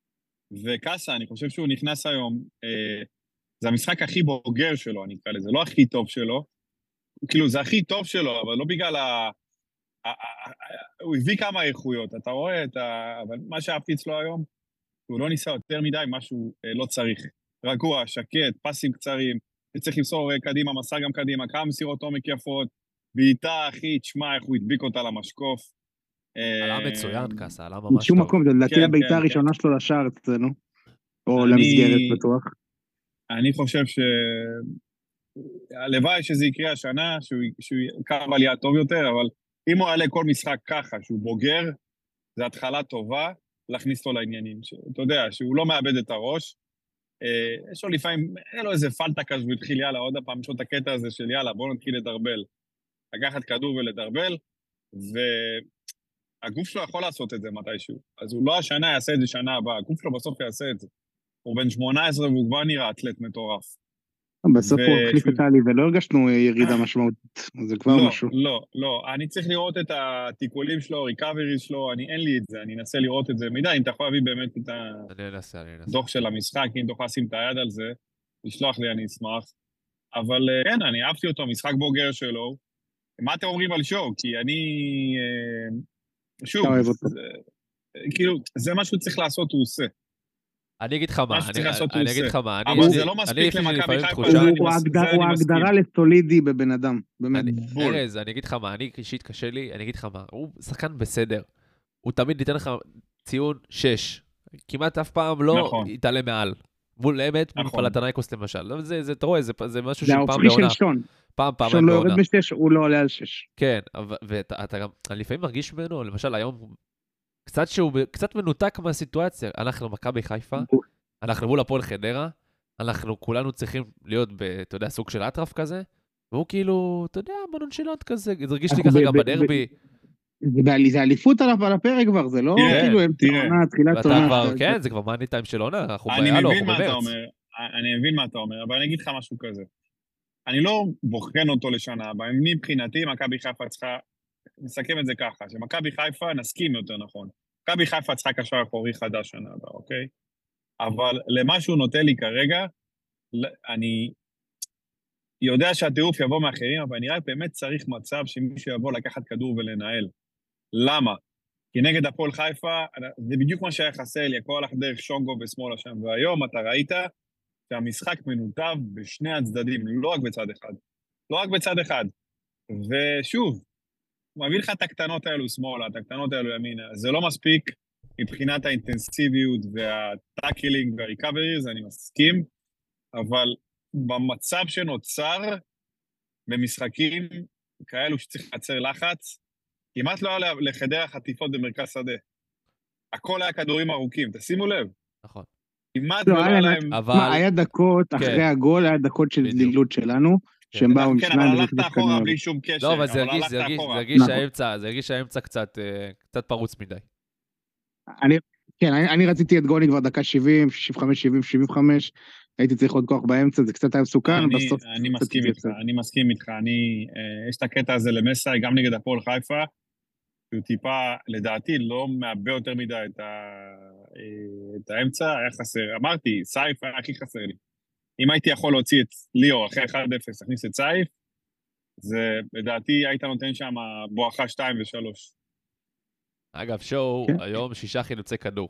וקאסה, אני חושב שהוא נכנס היום, אה, זה המשחק הכי בוגר שלו, אני אקרא לזה, לא הכי טוב שלו, כאילו זה הכי טוב שלו, אבל לא בגלל ה... הוא הביא כמה איכויות, אתה רואה את ה... אבל מה שאהבתי אצלו היום, הוא לא ניסה יותר מדי, משהו לא צריך. רגוע, שקט, פסים קצרים, צריך למסור קדימה, מסע גם קדימה, כמה מסירות עומק יפות, בעיטה אחי, תשמע איך הוא הדביק אותה למשקוף. עלה מצוין, קאסה, עלה ממש טוב. בשום מקום, זה לדעתי הבעיטה הראשונה שלו לשער אצלנו, או למסגרת בטוח. אני חושב ש... הלוואי שזה יקרה השנה, שהוא יקרב עלייה טוב יותר, אבל אם הוא יעלה כל משחק ככה, שהוא בוגר, זו התחלה טובה להכניס אותו לעניינים. אתה יודע, שהוא לא מאבד את הראש, יש לו לפעמים, אין לו איזה פלטה כזה, הוא התחיל יאללה, עוד הפעם יש לו את הקטע הזה של יאללה, בואו נתחיל לדרבל. לקחת כדור ולדרבל, והגוף שלו יכול לעשות את זה מתישהו. אז הוא לא השנה יעשה את זה שנה הבאה, הגוף שלו בסוף יעשה את זה. הוא בן שמונה עשרה והוא כבר נראה אתלט מטורף. בסוף הוא החליף את טלי ולא הרגשנו ירידה משמעותית, זה כבר משהו. לא, לא, אני צריך לראות את התיקולים שלו, ריקאבריז שלו, אין לי את זה, אני אנסה לראות את זה. מידע, אם אתה יכול להביא באמת את הדוח של המשחק, אם תוכל לשים את היד על זה, לשלוח לי, אני אשמח. אבל כן, אני אהבתי אותו, משחק בוגר שלו. מה אתם אומרים על שואו? כי אני... שוב, כאילו, זה מה שהוא צריך לעשות, הוא עושה. אני אגיד לך מה, אני אגיד לך מה, אבל זה לא מספיק למכבי חיפה. הוא ההגדרה לסולידי בבן אדם, באמת. ארז, אני אגיד לך מה, אני אישית קשה לי, אני אגיד לך מה, הוא שחקן בסדר, הוא תמיד ייתן לך ציון שש, כמעט אף פעם לא יתעלה מעל, מול אמת, מול פלטנייקוס למשל, אתה רואה, זה משהו שפעם בעונה. זה האופי של שון, פעם פעם שון לא יורד בשש, הוא לא עולה על שש. כן, ואתה גם, אני לפעמים מרגיש ממנו, למשל היום, קצת שהוא, קצת מנותק מהסיטואציה. אנחנו מכבי חיפה, אנחנו מול הפועל חדרה, אנחנו כולנו צריכים להיות, אתה יודע, סוג של אטרף כזה, והוא כאילו, אתה יודע, בנונשילנט כזה, זה הרגיש לי ככה גם בדרבי. זה אליפות על הפרק כבר, זה לא כאילו הם תירונה, תחילת עונה. כן, זה כבר מאני טיים של עונה, אנחנו אני מבין מה אתה אומר, אני מבין מה אתה אומר, אבל אני אגיד לך משהו כזה. אני לא בוחן אותו לשנה, אבל מבחינתי, מכבי חיפה צריכה, נסכם את זה ככה, שמכבי חיפה נסכים יותר נכון. מכבי חיפה צריכה קשר אחורי חדש שנה הבאה, אוקיי? אבל למה שהוא נוטה לי כרגע, אני יודע שהטירוף יבוא מאחרים, אבל אני רק באמת צריך מצב שמישהו יבוא לקחת כדור ולנהל. למה? כי נגד הפועל חיפה, זה בדיוק מה שהיה חסר לי, הכל הלך דרך שונגו ושמאלה שם, והיום אתה ראית שהמשחק מנותב בשני הצדדים, לא רק בצד אחד. לא רק בצד אחד. ושוב, הוא מביא לך את הקטנות האלו שמאלה, את הקטנות האלו ימינה, זה לא מספיק מבחינת האינטנסיביות והטאקלינג והריקאבריז, אני מסכים, אבל במצב שנוצר, במשחקים כאלו שצריך לייצר לחץ, כמעט לא היה לחדרה חטיפות במרכז שדה. הכל היה כדורים ארוכים, תשימו לב. נכון. כמעט לא היה להם... היה דקות אחרי הגול, היה דקות של דלילות שלנו, שהם באו עם שניים... כן, אבל הלכת אחורה בלי שום קשר. לא, אבל זה הרגיש האמצע, זה הרגיש האמצע קצת פרוץ מדי. כן, אני רציתי את גולי כבר דקה שבעים, שבעים וחמש, שבעים, שבעים וחמש, הייתי צריך עוד כוח באמצע, זה קצת היה מסוכן, בסוף... אני מסכים איתך, אני מסכים איתך, אני... יש את הקטע הזה למסאי, גם נגד הפועל חיפה, שהוא טיפה, לדעתי, לא מאבד יותר מדי את האמצע, היה חסר. אמרתי, סייף היה הכי חסר לי. אם הייתי יכול להוציא את ליאור אחרי אחד אפס, להכניס את סייף, זה, לדעתי, היית נותן שם בואכה שתיים ושלוש. אגב, שואו, היום שישה חילוצי כדור.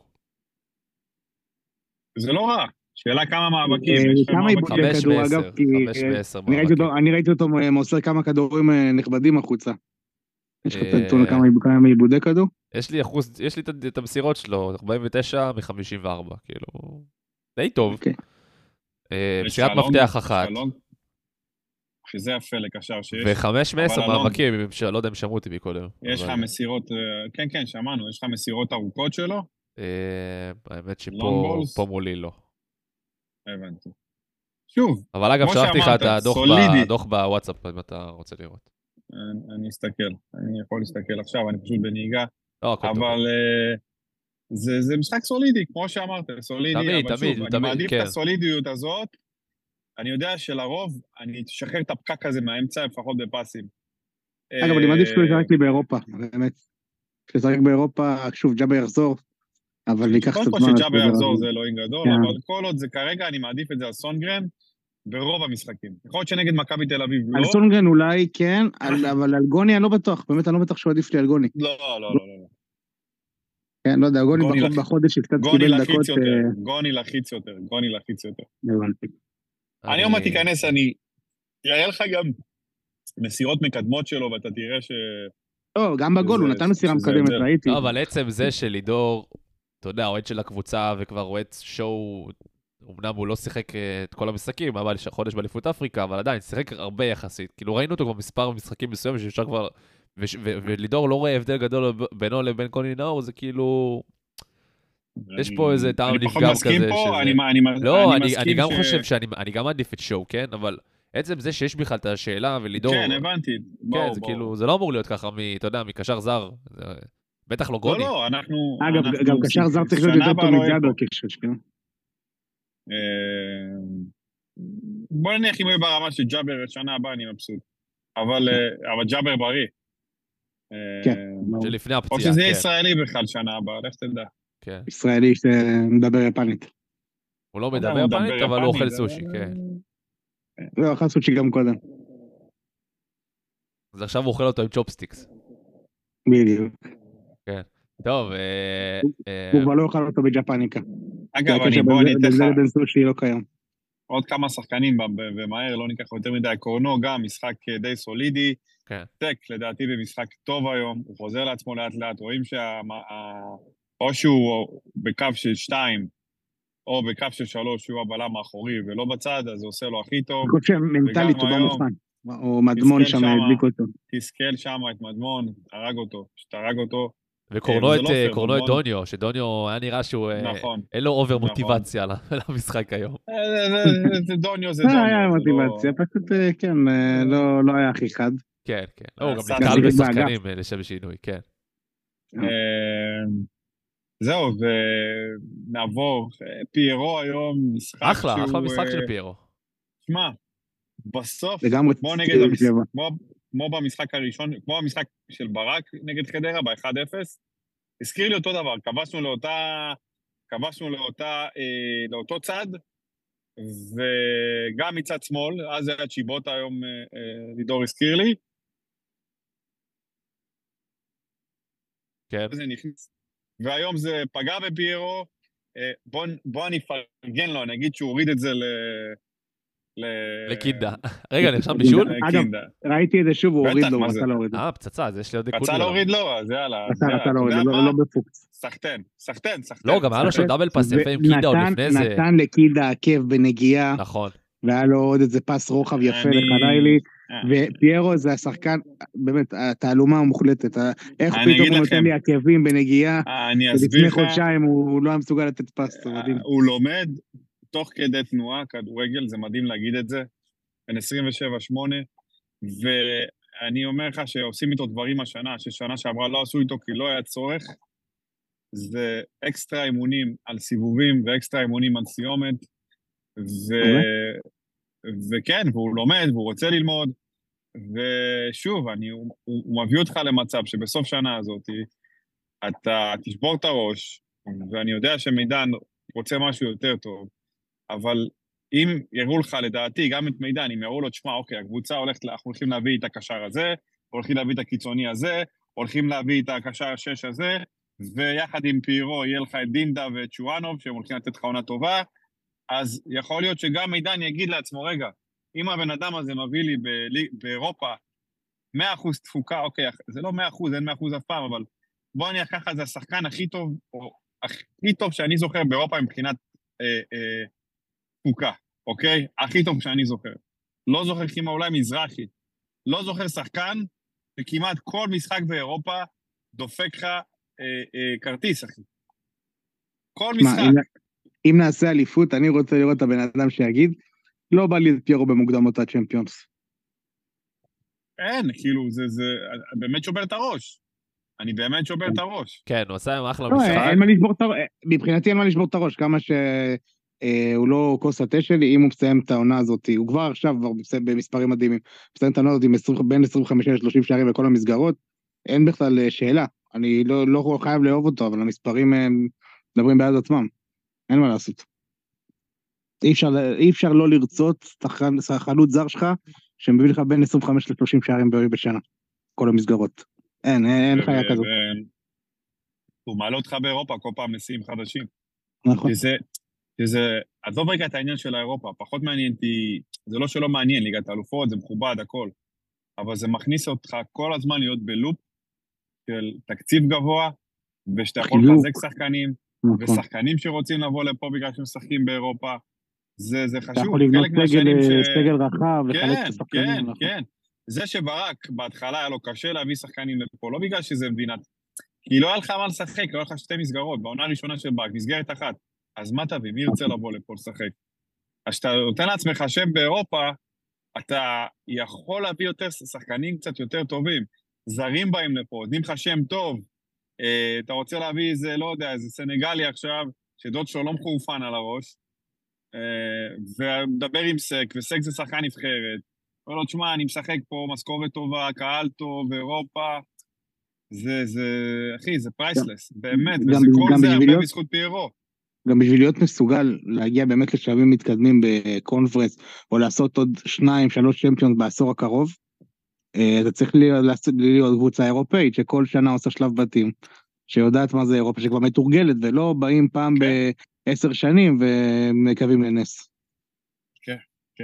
זה לא רע. שאלה כמה מאבקים. כמה איבודי כדור, אגב, כי אני ראיתי אותו מוסר כמה כדורים נכבדים החוצה. יש לך תנתון כמה איבודי כדור? יש לי אחוז, יש לי את המסירות שלו, ארבעים ותשע מ-חמישים וארבע, כאילו, די טוב. מסירת מפתח אחת. שזה יפה לקשר שיש. וחמש מעשר מאבקים, לא יודע אם שמעו אותי מקודם. יש לך מסירות, כן, כן, שמענו, יש לך מסירות ארוכות שלו? האמת שפה מולי לא. הבנתי. שוב, אבל אגב, שלחתי לך את הדוח בוואטסאפ, אם אתה רוצה לראות. אני אסתכל, אני יכול להסתכל עכשיו, אני פשוט בנהיגה. אבל זה משחק סולידי, כמו שאמרת, סולידי, אבל שוב, אני מעדיף את הסולידיות הזאת, אני יודע שלרוב אני אשחרר את הפקק הזה מהאמצע, לפחות בפסים. אגב, אני מעדיף שהוא יזרק לי באירופה, באמת. כשזרק באירופה, שוב, ג'אבה יחזור, אבל ייקח קודם קצת כל זמן. שג'אבר להתגבר על יחזור זה. זה אלוהים גדול, כן. אבל כל עוד זה כרגע, אני מעדיף את זה על סונגרן ברוב המשחקים. יכול להיות שנגד מכבי תל אביב על לא. סונגרן אולי כן, על- אבל על גוני אני לא בטוח, באמת אני לא בטוח שהוא עדיף לי על גוני. לא, לא, לא, לא. כן, לא יודע, גוני גוני בחוד- לח- בחודש שקצת גוני קיבל לחיץ דקות. יותר, אה, גוני לחיץ יותר, גוני לחיץ יותר. הבנתי. אני עוד מעט תיכנס, אני... יראה לך גם מסירות מקדמות שלו, ואתה תראה ש... לא, גם בגול, הוא שזה- נתן מסירה שזה מקדמת, הבדל. ראיתי. לא, אבל עצם זה שלידור, אתה יודע, אוהד של הקבוצה וכבר רואה שואו, אמנם הוא לא שיחק אה, את כל המשחקים, אבל יש חודש באליפות אפריקה, אבל עדיין, שיחק הרבה יחסית. כאילו ראינו אותו כבר מספר משחקים מסוימים שאפשר כבר... וש- ו- ולידור לא רואה הבדל גדול בינו לבין קוני נאור, זה כאילו... יש פה איזה טעם אני פחות לפגם מסכים כזה. פה, שזה- אני, אני, לא, אני, אני, אני מסכים גם ש... חושב שאני אני גם מעדיף את שואו, כן? אבל עצם זה שיש בכלל את השאלה ולידור... כן, הבנתי. כן, בואו, זה בואו. כאילו, זה לא אמור להיות ככה, מ, אתה יודע, מקשר זר. זה, בטח לא לא, גוני. לא, אנחנו... אגב, אנחנו גם קשר זר צריך להיות שנה יותר הבאה טוב לא יהיה מג'אבר פה. קשר, כן. אה, בוא נניח אם הוא יהיה ברמה של ג'אבר שנה הבאה, אני מבסוט. אבל, אה, אבל ג'אבר בריא. אה, כן, ברור. שלפני או הפציעה, שזה יהיה כן. ישראלי בכלל שנה הבאה, לך תדע. כן. ישראלי שמדבר יפנית. הוא לא לא יודע, מדבר הוא מדבר יפנית, אבל הוא אוכל יפנית, סושי, אבל- כן. לא, אכל סושי גם קודם. אז עכשיו הוא אוכל אותו עם צ'ופסטיקס. בדיוק. טוב, אה, אה, הוא כבר לא יאכל אותו בג'פניקה. אגב, הקשר אני, בין בוא זה- אני אתן בין זה לך לבין סושי לא קיים. עוד כמה שחקנים, ב- ב- ומהר, לא ניקח יותר מדי. קורנו גם, משחק אה, די סולידי. כן. טק, לדעתי במשחק טוב היום, הוא חוזר לעצמו לאט לאט, רואים שה... ה- או שהוא בקו של שתיים, או בקו של שלוש, שהוא הבלם האחורי ולא בצד, אז זה עושה לו הכי טוב. אני חושב שמנטלית וגם הוא לא היום, מוכן. או מדמון מסכן שם שמה. הדליק אותו. תסכל שם את מדמון, הרג אותו, שתרג אותו. וקורנו וזה את לא אה, פייר, קורנו את נכון? דוניו, שדוניו היה נראה שהוא, אה, נכון. אין לו אובר נכון. מוטיבציה ל- למשחק היום. אה, זה- זה- זה דוניו, זה לא דוניו. היה זה לא- מוטיבציה, פשוט אה, כן, אה, לא לא היה הכי חד. כן, כן. לא, הוא גם עשה נתקל שיחק בשחקנים אה, לשם שינוי, כן. אה, זהו, ונעבור. אה, פיירו היום, משחק אחלה, שהוא... אחלה משחק אה, של פיירו. שמע, בסוף, לגמרי כמו נגד ציון המש... שבע. כמו, כמו במשחק הראשון, כמו במשחק של ברק נגד חדרה, ב-אחד אפס, הזכיר לי אותו דבר, כבשנו לאותה, כבשנו לאותה, אה, לאותו צד, וגם מצד שמאל, אז זה היה צ'יבוטה היום, אה, אה, לידור הזכיר לי, כן. זה נכנס, והיום זה פגע בפיירו, אה, בוא, בוא אני אפרגן לו, אני אגיד שהוא הוריד את זה ל... ל... לקינדה. רגע, נרשם בישול? אגב, לקינדה. ראיתי את זה שוב, הוא בטח, הוריד לו, מה הוא זה? רצה להוריד לו. אה, פצצה, אז יש לי עוד נקודה. רצה להוריד לו, אז יאללה. אז רצה יאללה, רצה אתה להוריד, יודע לא מה? לא בפוקס. סחטן, סחטן, סחטן. לא, גם היה לו שם דאבל פאס יפה עם קינדה עוד ונתן- לפני זה. נתן לקילדה עקב בנגיעה, נכון. והיה לו עוד איזה פס רוחב יפה אני- לחלילי, אה, ופיירו זה השחקן, באמת, התעלומה המוחלטת, ה- איך אני פתאום אגיד הוא נותן לכם. לי עקבים בנגיעה, אה, אני ולפני אסביר לך, חודשיים הוא הוא לא היה מסוגל לתת פס, זה מדהים. אה, הוא לומד תוך כדי תנועה, כדורגל, זה מדהים להגיד את זה, בן עשרים ושבע שמונה, ואני אומר לך שעושים איתו דברים השנה, ששנה שעברה לא עשו איתו כי לא היה צורך, זה אקסטרה אימונים על סיבובים ואקסטרה אימונים על סיומת, ו... וכן, והוא לומד והוא רוצה ללמוד, ושוב, אני, הוא, הוא מביא אותך למצב שבסוף שנה הזאת, אתה תשבור את הראש, ואני יודע שמידן רוצה משהו יותר טוב, אבל אם יראו לך, לדעתי, גם את מידן, אם יראו לו, תשמע, אוקיי, הקבוצה הולכת, אנחנו הולכים להביא את הקשר הזה, הולכים להביא את הקיצוני הזה, הולכים להביא את הקשר השש הזה, ויחד עם פיירו יהיה לך את דינדה ואת שואנוב, שהם הולכים לתת לך עונה טובה, אז יכול להיות שגם מידן יגיד לעצמו, רגע, אם הבן אדם הזה מביא לי בלי, באירופה מאה אחוז תפוקה, אוקיי, זה לא מאה אחוז, אין מאה אחוז אף פעם, אבל בוא נניח ככה, זה השחקן הכי טוב, או הכי טוב שאני זוכר באירופה מבחינת אה, אה, תפוקה, אוקיי? הכי טוב שאני זוכר. לא זוכר כמעט אולי מזרחי. לא זוכר שחקן, וכמעט כל משחק באירופה דופק לך אה, אה, כרטיס, אחי. כל מה, משחק. אם- אם נעשה אליפות, אני רוצה לראות את הבן אדם שיגיד, לא בא לי את פיירו במוקדמות הצ'מפיונס. אין, כאילו, זה, זה, באמת שובר את הראש. אני באמת שובר את הראש. כן, הוא עשה היום אחלה לא, משחק. אין מה לשבור את הראש, מבחינתי אין מה לשבור את הראש, כמה שהוא לא כוס התה שלי, אם הוא מסיים את העונה הזאת, הוא כבר עכשיו כבר במספרים מדהימים, מסיים את העונה הזאת עם עשרים בין עשרים וחמש ל-שלושים שערים בכל המסגרות, אין בכלל שאלה, אני לא, לא חייב לאהוב אותו, אבל המספרים הם מדברים בעד עצמם, אין מה לעשות. אי אפשר, אי אפשר לא לרצות חלוץ זר שלך, שמביא לך בין עשרים וחמש ל-שלושים שערים בשנה, כל המסגרות. אין, אין חיה כזאת. הוא מעלה אותך באירופה, כל פעם נשיאים חדשים. נכון. שזה, שזה, עזוב רגע את העניין של האירופה, פחות מעניין, זה לא שלא מעניין, ליגת האלופות, זה מכובד, הכל. אבל זה מכניס אותך כל הזמן להיות בלופ של תקציב גבוה, ושאתה יכול לחזק שחקנים, ושחקנים שרוצים לבוא לפה בגלל שמשחקים באירופה, זה, זה חשוב. אתה יכול לבנות סגל, ש... סגל רחב, לחלק את השחקנים. כן, כן, כן. זה שברק בהתחלה היה לו קשה להביא שחקנים לפה, לא בגלל שזה מדינת... כי לא היה לך מה לשחק, לא היה לך שתי מסגרות, בעונה הראשונה של ברק, מסגרת אחת. אז מה תביא? מי ירצה לבוא לפה לשחק? אז שאתה נותן לעצמך שם באירופה, אתה יכול להביא יותר שחקנים קצת יותר טובים. זרים באים לפה, נותנים לך שם טוב. אתה רוצה להביא איזה, לא יודע, איזה סנגלי עכשיו, שדוד שלו לא מחורפן על הראש, ומדבר עם סק, וסק זה שחקן נבחרת. אומר לו, תשמע, אני משחק פה, משכורת טובה, קהל טוב, אירופה. זה, זה, אחי, זה פרייסלס, באמת, וזה כל זה הרבה בזכות פיירו. גם בשביל להיות מסוגל להגיע באמת לשלבים מתקדמים בקונפרנס, או לעשות עוד שניים, שלוש צ'מפיונס בעשור הקרוב, אתה צריך להיות קבוצה אירופאית, שכל שנה עושה שלב בתים, שיודעת מה זה אירופה, שכבר מתורגלת, ולא באים פעם בעשר שנים, ומקווים לנס. כן, כן.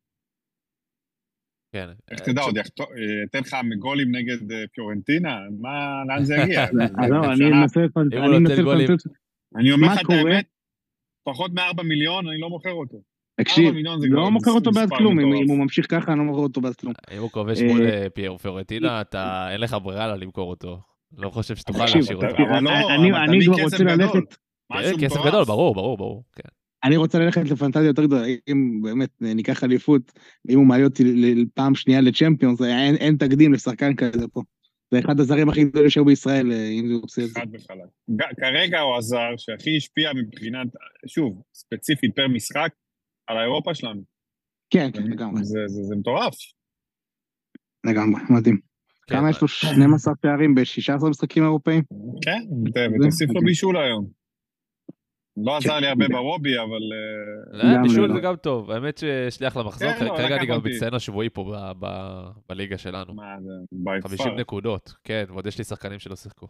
כן. איך תדע, עוד יתן לך מגולים נגד פיורנטינה? מה, לאן זה יגיע? אני מנסה לפנטז. אני אומר לך את האמת, פחות מארבע מיליון, אני לא מוכר אותו. תקשיב, לא מוכר אותו בעד כלום, אם הוא ממשיך ככה, אני לא מוכר אותו בעד כלום. אם הוא כובש מול פיורנטינה, אין לך ברירה לה למכור אותו. לא חושב שתוכל להשאיר אותו. אני כבר רוצה ללכת... כסף גדול, ברור, ברור, ברור. אני רוצה ללכת לפנטזיה יותר גדולה, אם באמת ניקח אליפות, אם הוא מעלה אותי פעם שנייה לצ'מפיונס, אין תקדים לשחקן כזה פה. זה אחד הזרים הכי גדולים שהיו בישראל, אם זה עושה את זה. חד וחלק. כרגע הוא הזר שהכי השפיע מבחינת, שוב, ספציפית פר משחק, על האירופה שלנו. כן, כן, לגמרי. זה מטורף. לגמרי, מדהים. כמה יש לו שנים עשר פערים ב-שישה עשר משחקים אירופאים? כן, ותוסיף לו בישול היום. לא עזר לי הרבה ברובי, אבל... לא, בישול זה גם טוב. האמת ששליח למחזור, כרגע אני גם מצטיין השבועי פה בליגה שלנו. מה זה? חמישים נקודות, כן, ועוד יש לי שחקנים שלא שיחקו.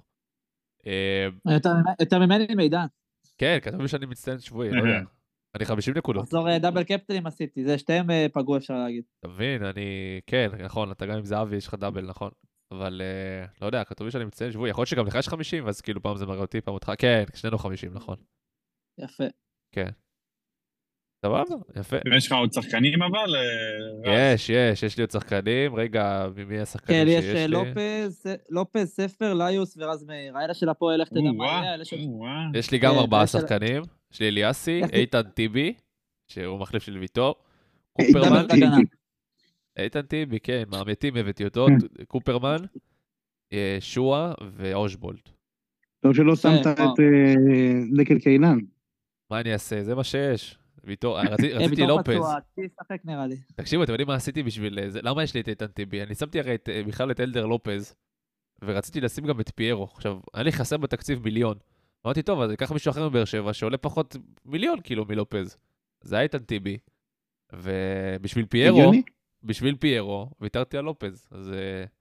יותר ממני מידע. כן, כתוב לי שאני מצטיין שבועי, לא יודע. אני חמישים נקודות. מחזור דאבל קפטנים עשיתי, זה שתיהם פגעו אפשר להגיד. תבין, אני... כן, נכון, אתה גם עם זהבי, יש לך דאבל, נכון. אבל לא יודע, כתוב לי שאני מצטיין שבועי. יכול להיות שגם לך יש חמישים, אז כאילו פעם זה מראה אותי, פעם אותך. כן, שנינו חמישים, נכון. יפה. כן. סבבה, יפה. יש לך עוד שחקנים אבל? יש, יש, יש לי עוד שחקנים. רגע, מי השחקנים שיש לי? כן, יש לופז, לופז, ספר, ליוס ורז מאיר. האלה של הפועל, איך תדע מה יהיה? יש לי גם ארבעה שחקנים. יש לי אליאסי, איתן טיבי, שהוא מחליף של ויטור. קופרמן. איתן טיבי, כן, מהמתים הבאתי אותו. קופרמן, שואה ואושבולט. טוב שלא שמת את דקל קיינן. מה אני אעשה? זה מה שיש. רציתי לופז. תקשיבו, אתם יודעים מה עשיתי בשביל זה? למה יש לי את איתן טיבי? אני שמתי הרי בכלל את אלדר לופז, ורציתי לשים גם את פיירו. עכשיו, היה לי חסר בתקציב מיליון. אמרתי, טוב, אז אקח מישהו אחר מבאר שבע, שעולה פחות מיליון כאילו מלופז. זה היה איתן טיבי. ובשביל פיירו, בשביל פיירו, ויתרתי על לופז. אז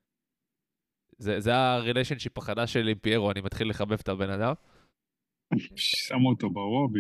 זה הריליישנשיפ החדש שלי עם פיירו, אני מתחיל לחבב את הבן אדם. שמו אותו ברובי.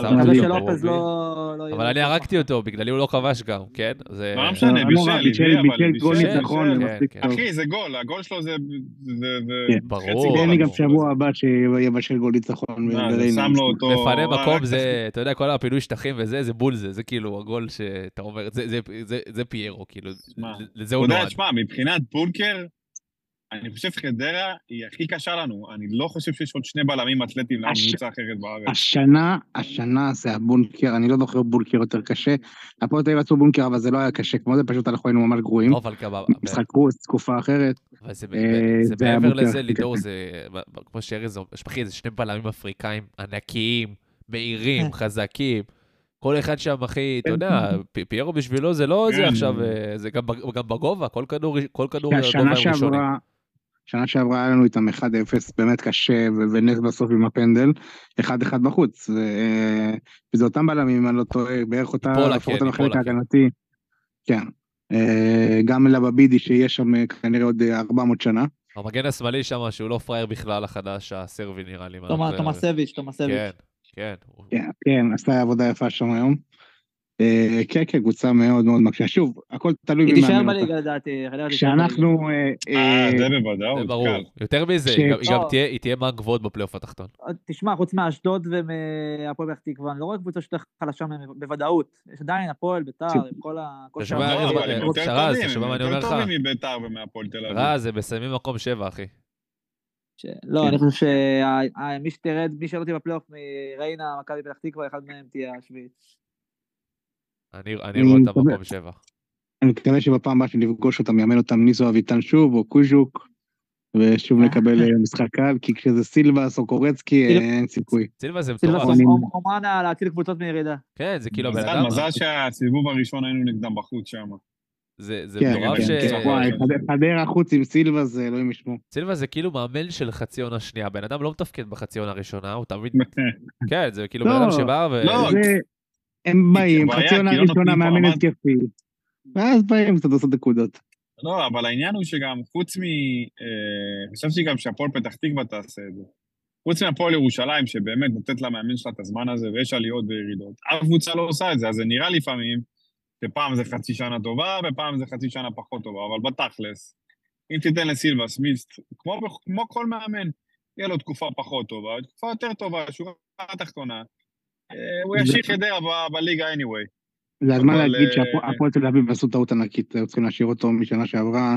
אבל אני הרגתי אותו, בגללי הוא לא כבש גם, כן? לא משנה, בישל, בישל גול ניצחון. אחי, זה גול, הגול שלו זה... ברור. תן לי גם שבוע הבא שיהיה בשל גול ניצחון. שם לו אותו... מפנה מקום זה, אתה יודע, כל הפינוי שטחים וזה, זה בול זה, זה כאילו הגול שאתה אומר, זה פיירו, כאילו, לזה הוא נועד. תשמע, מבחינת בונקר, אני חושב חדרה היא הכי קשה לנו, אני לא חושב שיש עוד שני בלמים אתלטיים לקבוצה אחרת בארץ. השנה, השנה זה הבונקר, אני לא זוכר בונקר יותר קשה, הפועל תל אביב עשו בונקר, אבל זה לא היה קשה, כמו זה פשוט אנחנו היינו ממש גרועים, משחקו תקופה אחרת. אבל זה מעבר לזה, לידור, זה, כמו שארז, שפחי, זה שני בלמים אפריקאים ענקיים, מהירים, חזקים, כל אחד שם, אחי, אתה יודע, פיירו בשבילו זה לא זה עכשיו, זה גם בגובה, כל כדור, כל כדור גובה ראשוני. שנה שעברה היה לנו איתם אחד אפס, באמת קשה, ו- ונס בסוף עם הפנדל, אחד אחד בחוץ, ו- וזה אותם בלמים, אם אני לא טועה, בערך אותה, איפולה, לפחות כן, בחלק איפולה, כן. ההגנתי, כן, אה, גם לבבידי שיש שם אה, כנראה עוד אה, ארבע מאות שנה, המגן השמאלי שם, שהוא לא פרייר בכלל החדש, הסרבי נראה לי. מה תומא- אתה- תומאסביץ', תומאסביץ'. כן, כן. הוא- כן, כן, עשתה עבודה יפה שם היום, אה, כן, כן, קבוצה מאוד מאוד מקשה, שוב, הכל תלוי היא במאמן תישאר אותה. בליגה לדעתי. חדרה תישאר בליגה. כשאנחנו, אה, אה, אה, זה זה בוודאות, ברור. קל. יותר מזה, ש- היא גם- היא גם לא. תהיה- היא תהיה מהגבוהות בפלייאוף התחתון. תשמע, חוץ מאשדוד ומהפועל פתח תקווה, אני לא רואה קבוצה שיותר חלשה מהם בוודאות. יש עדיין הפועל, ביתר, עם כל ה... כל אתה שאר שומע, הדברים. ארז, לא, אבל הם אה, יותר שרז, טובים, אתה שומע מה הם אני אומר יותר לך? טובים מביתר ומהפועל תל אביב. רז, הם מסיימים מקום שבע, אחי. ש- לא, אני חושב שמי שתרד, מי שתרד אותי בפלייאוף מריינה, מכבי פתח תקווה, אחד מהם תהיה השביעית. אני אני רואה אותם מקום שבע. אני מקווה שבפעם הבאה שנפגוש אותם, יאמן אותם ניסו אביטן שוב, או קוז'וק, ושוב נקבל אה, משחק קל, כי כשזה סילבס או קורצקי, סילב- אה, אין סיכוי. סילבה זה סילבס מטורף. אני- אומנה להציל קבוצות מירידה. כן, זה כאילו הבן מזל, אדם, מזל שהסיבוב הראשון היינו נגדם בחוץ שם. זה זה כן, מטורף כן, ש... כן. וואי, חד- חדרה חוץ עם סילבס, זה אלוהים ישמור. סילבה זה כאילו מאמן של חצי עונה שנייה, בן אדם לא מתפקד בחצי עונה הראשונה, הוא תמיד... כן, זה כאילו בן לא, אדם שבא ו... לא, זה- הם באים, הבעיה, חצי עונה כי לא ראשונה נותנים פה, מאמן אמרת- התקפי, ואז באים קצת לעשות נקודות. לא, אבל העניין הוא שגם חוץ מ... אה, חשבתי גם שהפועל פתח תקווה תעשה את זה. חוץ מהפועל ירושלים, שבאמת נותנת למאמן שלה את הזמן הזה, ויש עליות וירידות. אף קבוצה לא עושה את זה, אז זה נראה לפעמים שפעם זה חצי שנה טובה, ופעם זה חצי שנה פחות טובה, אבל בתכלס, אם תיתן לסילבס מיסט, כמו, כמו כל מאמן, יהיה לו תקופה פחות טובה, תקופה יותר טובה, שורה התחתונה, אה, הוא ימשיך חדרה ב- בליגה anyway. זה הזמן אבל, להגיד אה, שהפועל תל אביב עשו טעות ענקית, היו צריכים להשאיר אותו משנה שעברה,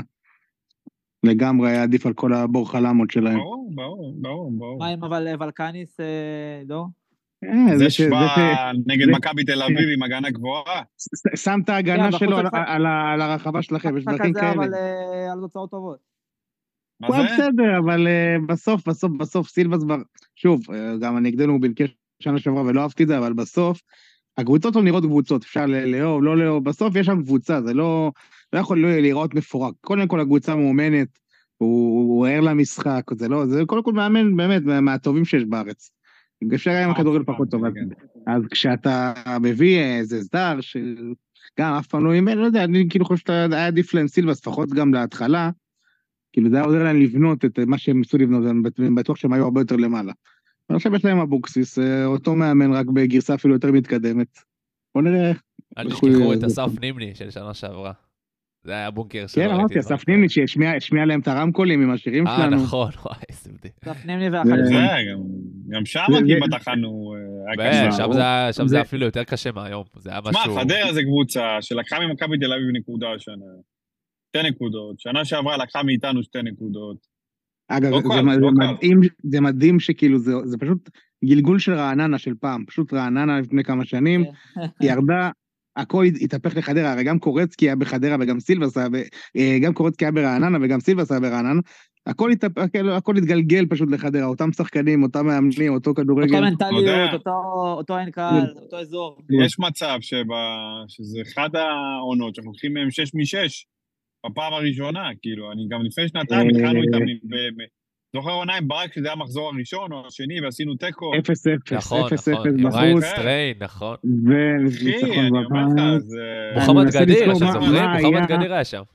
לגמרי היה עדיף על כל הבור חלמות שלהם. ברור, ברור, ברור, ברור. מה עם אבל ולקניס, אה, לא? אה, זה ש- זה שווה נגד זה- מכבי תל אביב עם הגנה גבוהה. ש- שם את ההגנה כן, שלו בחוץ על- אתה- על ה- על הרחבה שלכם, יש משחק דרכים כזה, כאלה. אבל אה, על תוצאות טובות. מה הוא זה? היה בסדר, אבל אה, בסוף, בסוף, בסוף סילבס כבר, שוב, אה, גם נגדנו הוא בלקש שנה שעברה ולא אהבתי את זה, אבל בסוף, הקבוצות לא נראות קבוצות, אפשר ל- לאהוב, לא לאהוב, בסוף יש שם קבוצה, זה לא, לא יכול לא להיראות מפורק. קודם כל הקבוצה מאומנת, הוא הוא ער למשחק, זה לא, זה קודם כל מאמן באמת מה- מהטובים שיש בארץ. אפשר היה עם הכדורגל פחות טוב, אז- אז כשאתה מביא איזה זר, שגם אף פעם לא אימן, לא יודע, אני כאילו חושב שהיה עדיף להם סילבס, לפחות גם להתחלה, כאילו זה היה עוזר להם לבנות את מה שהם ניסו לבנות, אני בטוח שהם היו הרבה יותר למעלה. אבל עכשיו יש להם אבוקסיס, אה, אותו מאמן רק בגרסה אפילו יותר מתקדמת. בוא נראה. אל איך הוא- תשכחו את זה- אסף נימני של שנה שעברה. זה היה הבונקר שלו. כן, ראיתי אמרתי, דברים אסף נימני שהשמיע השמיע להם את הרמקולים עם השירים כאלה. שלנו. אה, נכון, וואי, איזה מדהים. סף נימני והחלוץ. זה- זה, גם- גם שם זה- כמעט אכלנו... אה, היה ו- קשה. שם זה היה- שם זה זה- היה אפילו יותר קשה מהיום. זה היה תשמע, משהו... חדרה זה קבוצה שלקחה ממכבי תל אביב נקודה השנה. שתי נקודות. שנה שעברה לקחה מאיתנו שתי נקודות. אגב, לא זה- קל, זה לא זה קל. מדהים, זה מדהים שכאילו, זה זה פשוט גלגול של רעננה של פעם, פשוט רעננה לפני כמה שנים, היא ירדה, הכל התהפך לחדרה, הרי גם קורצקי היה בחדרה וגם סילבס היה, ב- אה, גם קורצקי היה ברעננה וגם סילבס היה ברעננה, הכל התהפך, הכל התגלגל פשוט לחדרה, אותם שחקנים, אותם מאמנים, אותו כדורגל. אותו מנטליות, יודע. אותו- אותו אין קהל, אותו אזור. יש מצב שב- שזה אחד העונות שאנחנו הולכים מהם שש משש, בפעם הראשונה, כאילו, אני גם לפני שנתיים התחלנו איתם, ב- ב- זוכר עונה עם ברק שזה היה המחזור הראשון או השני ועשינו תיקו. אפס אפס, נכון, אפס נכון. אפס עם ריין בחוץ, סטריין, נכון. אחי, וניצחון אני אומר לך, בבית. זה... אני מוחמד מנסה גדיר, לזכור אתם מה- זוכרים? מה מוחמד היה. גדיר היה שם.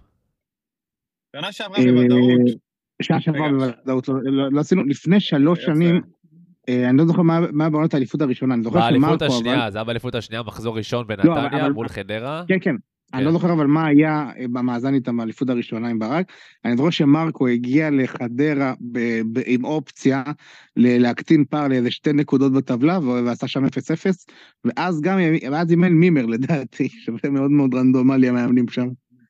שנה שעברה אה, בוודאות. שעה שעברה רגע. בוודאות, לא- לא לא עשינו, לפני שלוש יפה. שנים, אה, אני לא זוכר מה מה בעונת האליפות הראשונה, אני זוכר באליפות שמרקו, אבל... השנייה, זה היה באליפות השנייה, מחזור ראשון אבל- בנתניה אבל- מול חדרה. כן, כן. אני לא זוכר אבל מה היה אה, במאזן איתם באליפות הראשונה עם ברק. אני זוכר שמרקו הגיע לחדרה ב- ב- עם אופציה ל- להקטין פער לאיזה שתי נקודות בטבלה, ו- ועשה שם אפס אפס, ואז גם, ואז אימן מימר לדעתי, שזה מאוד מאוד רנדומלי המאמנים שם.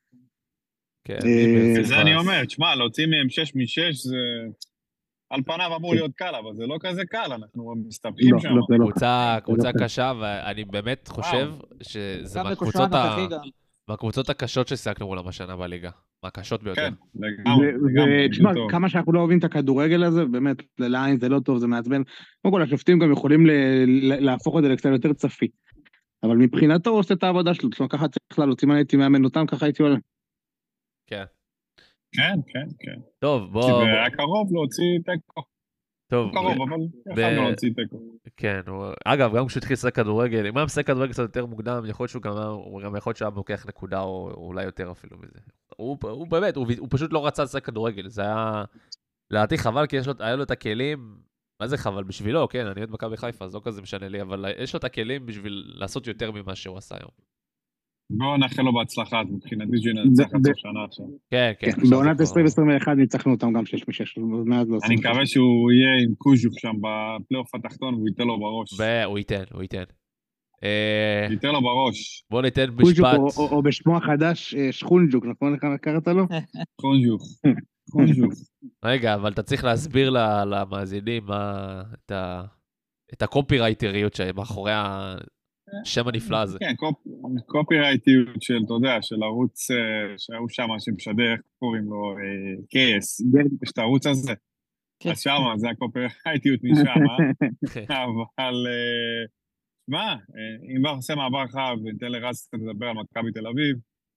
כן, אה, מימר, זה אני סילבס. אומר, תשמע, להוציא מהם שש משש זה... על פניו אמור להיות קל, אבל זה לא כזה קל, אנחנו מסתבכים לא, שם. לא, זה לא. קבוצה, קבוצה לא. קשה, ואני באמת חושב שזה גם מהקבוצות לקושרן ה- הנוכחי גם. מהקבוצות הקשות ששיחקנו מולם השנה בליגה. מהקשות ביותר. כן, לגמרי, ו- לגמרי, ותשמע, זה טוב. כמה שאנחנו לא אוהבים את הכדורגל הזה, באמת, לעין זה לא טוב, זה מעצבן. קודם כל, השופטים גם יכולים ל- ל- להפוך את זה לקצת יותר צפי. אבל מבחינתו הוא עושה את העבודה שלו, זאת אומרת, ככה צריך לעלות, אם אני הייתי מאמן אותם, ככה הייתי עולה. כן. כן, כן, כן. טוב, בוא... כי זה היה קרוב להוציא תיקו. טוב, קרוב, ב- אבל ב- יכול גם להוציא תיקו. כן, הוא... אגב, גם כשהוא התחיל לשחק כדורגל, אם היה משחק כדורגל קצת יותר מוקדם, יכול להיות שהוא גם, היה- הוא גם יכול להיות שהיה לוקח נקודה, או או אולי יותר אפילו מזה. הוא, הוא באמת, הוא, הוא פשוט לא רצה לשחק כדורגל, זה היה... לדעתי חבל, כי יש לו, היה לו את הכלים, מה זה חבל? בשבילו, כן, אני אוהד מכבי חיפה, אז לא כזה משנה לי, אבל יש לו את הכלים בשביל לעשות יותר ממה שהוא עשה היום. בואו נאחל לו בהצלחה, מבחינתי שננצח עד סוף שנה עכשיו. כן, כן. כן, עכשיו בעונת זה כבר- עשרים עשרים ואחת ניצחנו אותם גם שש משש, מאז לא אני עשינו מקווה שש. שהוא יהיה עם קוז'וך שם בפלייאוף התחתון והוא ייתן לו בראש. והוא ייתן, הוא ייתן. אה, ייתן לו בראש. בוא ניתן קוז'וק, משפט. או- או או בשמו החדש אה, שכונג'וק, נכון איך קראת לו? קונז'וך. קונז'וך. רגע, אבל אתה צריך להסביר ל- למאזינים מה- את ה- את הקופירייטריות שמאחורי השם הנפלא הזה. כן, קופ- קופירייטיות של, אתה יודע, של ערוץ אה, שהיו שם שמשדר, איך קוראים לו, אה, קייס. יש את הערוץ הזה. כן. אז שמה, זה הקופירייטיות משם, אה? אבל, אה, מה, אה, אם כבר עושה מעבר חב וניתן לרז קצת לדבר על מכבי תל אביב,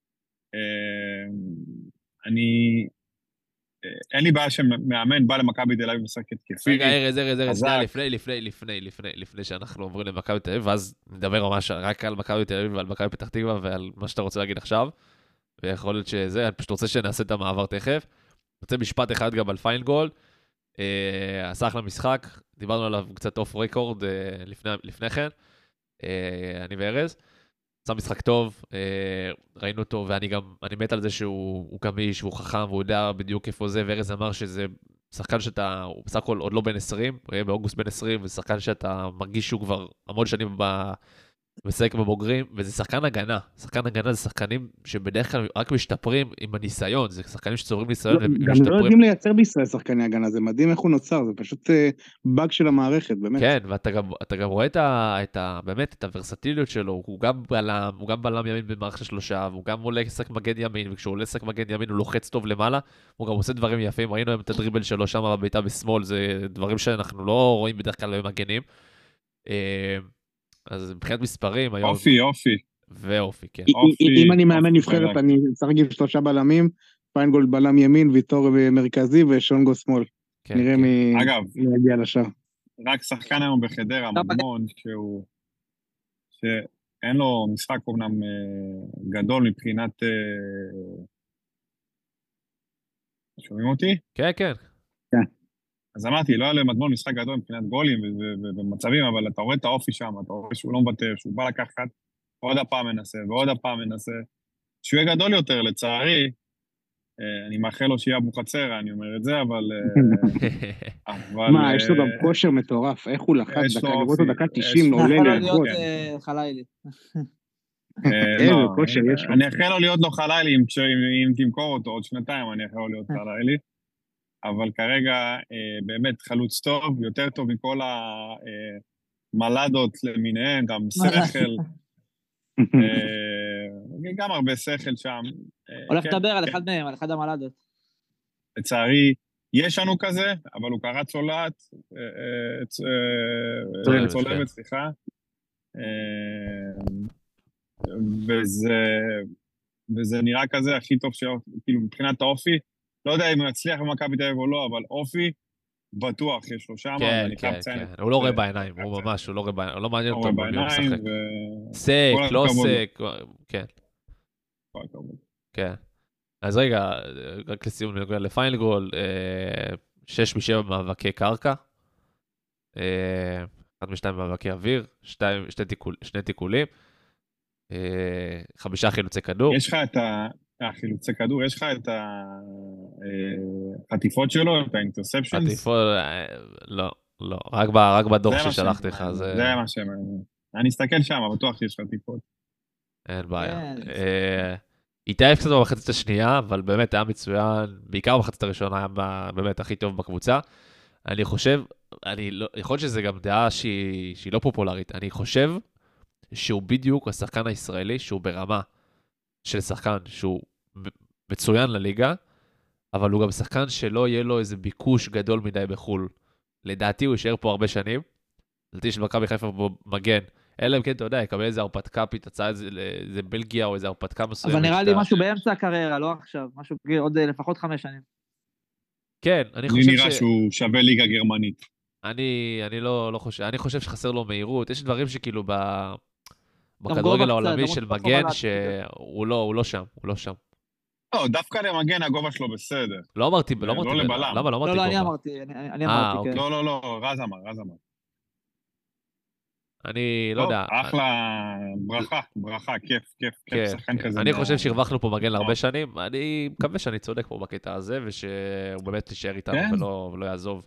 אה, אני, אה, אין לי בעיה שמאמן בא למכבי תל אביב ומשחק התקפי. רגע, ארז, ארז, ארז, חזק. שנייה, לפני, לפני, לפני, לפני, לפני שאנחנו עוברים למכבי תל אביב, ואז נדבר ממש רק על מכבי תל אביב ועל מכבי פתח תקווה ועל מה שאתה רוצה להגיד עכשיו, ויכול להיות שזה, אני פשוט רוצה שנעשה את המעבר תכף. רוצה משפט אחד גם על פיינגולד, אה, עשה אחלה משחק, דיברנו עליו קצת אוף רקורד אה, לפני, לפני כן, אה, אני וארז. עשה משחק טוב, אה, ראינו אותו, ואני גם, אני מת על זה שהוא הוא גמיש, שהוא חכם, והוא יודע בדיוק איפה זה, וארז אמר שזה שחקן שאתה, הוא בסך הכל עוד לא בן עשרים, הוא יהיה באוגוסט בן עשרים, ושחקן שאתה מרגיש שהוא כבר המון שנים ב... משחק בבוגרים, וזה שחקן הגנה. שחקן הגנה זה שחקנים שבדרך כלל רק משתפרים עם הניסיון, זה שחקנים שצוברים ניסיון גם לא ומשתפרים. יודעים לייצר בישראל שחקני הגנה, זה מדהים איך הוא נוצר, זה פשוט אה, באג של המערכת, באמת. כן, ואתה גם, אתה גם רואה את ה, את ה, באמת, את הוורסטיליות שלו, הוא גם בלם, הוא גם בלם ימין במערכת של שלושה, והוא גם עולה לשחק מגן ימין, וכשהוא עולה לשחק מגן ימין הוא לוחץ טוב למעלה, הוא גם עושה דברים יפים, ראינו היום את הדריבל שלו שם בביתה בשמאל, זה דברים שאנחנו לא רואים בדרך כלל במגנים. אה, אז מבחינת מספרים היום... אופי, אופי. ואופי, כן. אם אני מאמן אופי נבחרת, חזק. אני צריך להגיד שלושה בלמים, פיינגולד בלם ימין, ויטור מרכזי ושונגו שמאל. כן, נראה כן. מי אגב, מי יגיע לשער. רק שחקן היום בחדרה, מדמון, שהוא... שאין לו משחק אומנם אה, גדול מבחינת... אה, שומעים אותי? כן, כן. אז אמרתי, לא היה למדמון משחק גדול מבחינת גולים ומצבים, אבל אתה רואה את האופי שם, אתה רואה שהוא לא מוותר, שהוא בא לקחת, עוד הפעם מנסה ועוד הפעם מנסה. שהוא יהיה גדול יותר, לצערי, אני מאחל לו שיהיה אבוחצירא, אני אומר את זה, אבל... אבל מה, יש לו גם כושר מטורף, איך הוא לחץ יש לו דקה, לראות אופי, אותו דקה יש תשעים, לו- עולה יכול כן, להיות לאכול. כן. אה, חלילי. אה, איזה לא, כושר אני- יש לו. אני אאחל לו להיות לו חלילי, אם כש- אם- אם תמכור אותו עוד שנתיים, אני אאחל לו להיות חלילי. אבל כרגע, אה, באמת, חלוץ טוב, יותר טוב מכל המלדות למיניהן, גם שכל, אה, גם הרבה שכל שם. אה, הולך כן, לדבר על כן. אחד מהם, על אחד המלדות. לצערי, יש לנו כזה, אבל הוא קרא צולעת, אה, אה, צ- אה, צולבת, צולבת, כן. סליחה. אה, וזה, וזה נראה כזה הכי טוב, ש- כאילו מבחינת האופי, לא יודע אם הוא יצליח במכבי תל אביב או לא, אבל אופי, בטוח יש לו שם, כן, ואני חייב כן, לציין כן. את הוא לא רואה זה. בעיניים, חייב הוא לציין. ממש, הוא לא רואה בעיניים, לא מעניין לא אותו רואה במי הוא בעיניים, משחק. ו... סק, כל לא הכבוד לו. סק, כן, כל הכבוד. כן. אז רגע, רק לסיום בנוגע לפיינגולד, אה, שש משבע מאבקי קרקע, אה, אחד משתיים מאבקי אוויר, שתיים, שתי תיקול, שני תיקולים, אה, חמישה חילוצי כדור. יש לך את ה- החילוצי כדור, יש לך את החטיפות שלו, את האינטרספשנס? עטיפות, אה, לא, לא, רק ב- רק בדוח זה מה ששלחתי לך, שמעניין, זה... זה מה שמעניין. אני אסתכל שם, בטוח שיש חטיפות. אין בעיה. כן. אה, התעייף קצת במחצית השנייה, אבל באמת היה מצוין, בעיקר במחצית הראשונה היה ב- באמת הכי טוב בקבוצה. אני חושב, אני לא, יכול להיות שזה גם דעה שהיא, שהיא לא פופולרית, אני חושב שהוא בדיוק השחקן הישראלי, שהוא ברמה של שחקן שהוא ב- מצוין לליגה, אבל הוא גם שחקן שלא יהיה לו איזה ביקוש גדול מדי בחול. לדעתי הוא יישאר פה הרבה שנים, לדעתי שמכבי חיפה במגן אלא אם כן, אתה יודע, יקבל איזה הרפתקה, פתצה איזה בלגיה או איזה הרפתקה מסוימת. אבל נראה לי משהו באמצע הקריירה, לא עכשיו, משהו עוד לפחות חמש שנים. כן, אני לי חושב נראה ש... שהוא שווה ליגה גרמנית. אני, אני לא, לא חושב, אני חושב שחסר לו מהירות, יש דברים שכאילו ב... גובה בכדורגל קצת, העולמי למרות של שהוא מגן, פחות שהוא לא, הוא לא שם, הוא לא שם. לא, דווקא למגן הגובה שלו בסדר. לא אמרתי, לא לא אמרתי, לבלם. למה לא אמרתי לא, לא, אני גובה? אמרתי, אני אני אה, אמרתי, אוקיי. כן. לא, לא, לא, רז אמר, רז אמר. אני לא טוב, יודע. אחלה, ברכה, ברכה, כיף, כיף, כיף, כן, שחקן כן. כזה. אני מה- חושב שהרווחנו פה מגן להרבה מה? שנים, אני מקווה שאני צודק פה בקטע הזה, ושהוא באמת יישאר איתנו כן. ולא ולא יעזוב.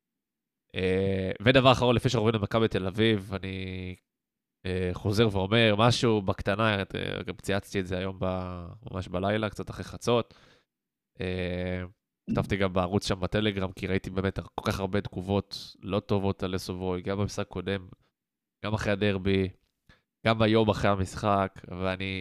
אה, ודבר אחרון, לפני שאנחנו עוברים למכבי תל אביב, אני אה, חוזר ואומר משהו בקטנה, אה, גם צייצתי את זה היום ב- ממש בלילה, קצת אחרי חצות. אה, כתבתי גם בערוץ שם בטלגרם, כי ראיתי באמת כל כך הרבה תגובות לא טובות על לסובוי, גם במשחק קודם, גם אחרי הדרבי, גם היום אחרי המשחק, ואני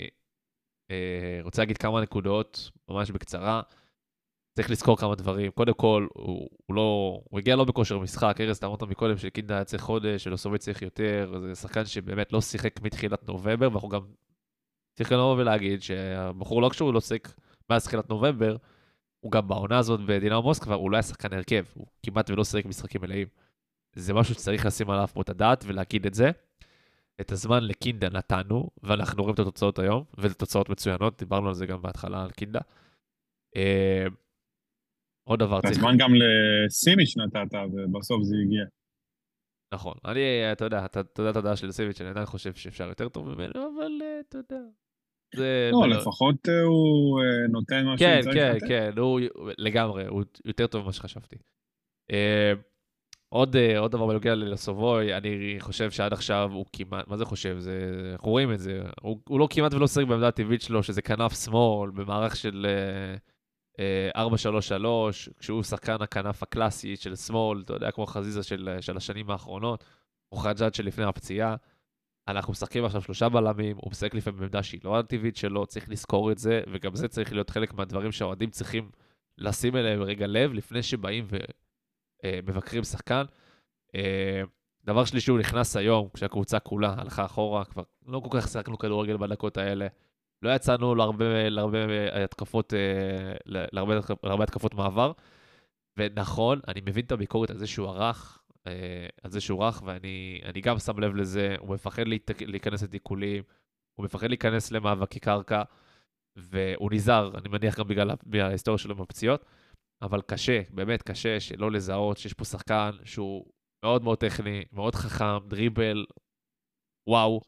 אה, רוצה להגיד כמה נקודות, ממש בקצרה. צריך לזכור כמה דברים. קודם כל, הוא, הוא לא, הוא הגיע לא בכושר משחק. ארז, אתה אמרת מקודם שקינדה היה צריך חודש, שלוסוביץ' צריך יותר. זה שחקן שבאמת לא שיחק מתחילת נובמבר, ואנחנו גם צריכים לבוא ולהגיד שהבחור לא כשהוא לא שיחק מאז תחילת נובמבר, הוא גם בעונה הזאת בדינמו מוסקבה, הוא לא היה שחקן הרכב, הוא כמעט ולא שיחק משחקים מלאים. זה משהו שצריך לשים עליו פה את הדעת ולהגיד את זה. את הזמן לקינדה נתנו, ואנחנו רואים את התוצאות היום, וזה תוצאות מצוינות, דיברנו על זה גם בהתחלה על קינדה. אה, עוד דבר את צריך... הזמן גם לסימיץ' נתת, ובסוף זה הגיע. נכון, אני, אתה יודע, אתה אתה יודע את הדעה של סימיץ', אני עדיין חושב שאפשר יותר טוב ממנו, אבל אה, אתה יודע. זה... לא, בלא- לפחות אה, הוא אה, נותן מה שהוא כן, צריך כן, לתת. כן, הוא לגמרי, הוא יותר טוב ממה שחשבתי. אה, עוד, אה, עוד דבר בנוגע לסובוי, אני חושב שעד עכשיו הוא כמעט, מה זה חושב? זה, אנחנו רואים את זה, הוא, הוא לא כמעט ולא שיחק בעמדה הטבעית שלו, שזה כנף שמאל, במערך של אה, אה, ארבע שלוש שלוש, כשהוא שחקן הכנף הקלאסי של שמאל, אתה יודע, כמו חזיזה של, של השנים האחרונות, או חג'אג' שלפני הפציעה. אנחנו משחקים עכשיו שלושה בלמים, הוא משחק לפעמים בעמדה שהיא לא הטבעית שלו, צריך לזכור את זה, וגם זה צריך להיות חלק מהדברים שהאוהדים צריכים לשים אליהם רגע לב, לפני שבאים ומבקרים שחקן. אה, דבר שלישי, הוא נכנס היום, כשהקבוצה כולה הלכה אחורה, כבר לא כל כך שחקנו כדורגל בדקות האלה, לא יצאנו להרבה, להרבה התקפות, אה, להרבה, להרבה התקפות מעבר, ונכון, אני מבין את הביקורת על זה שהוא ערך, על זה שהוא רך, ואני אני גם שם לב לזה, הוא מפחד להיכנס לתיקולים, הוא מפחד להיכנס למאבקי קרקע, והוא נזהר, אני מניח גם בגלל ההיסטוריה שלו עם הפציעות, אבל קשה, באמת קשה, שלא לזהות שיש פה שחקן שהוא מאוד מאוד טכני, מאוד חכם, דריבל, וואו.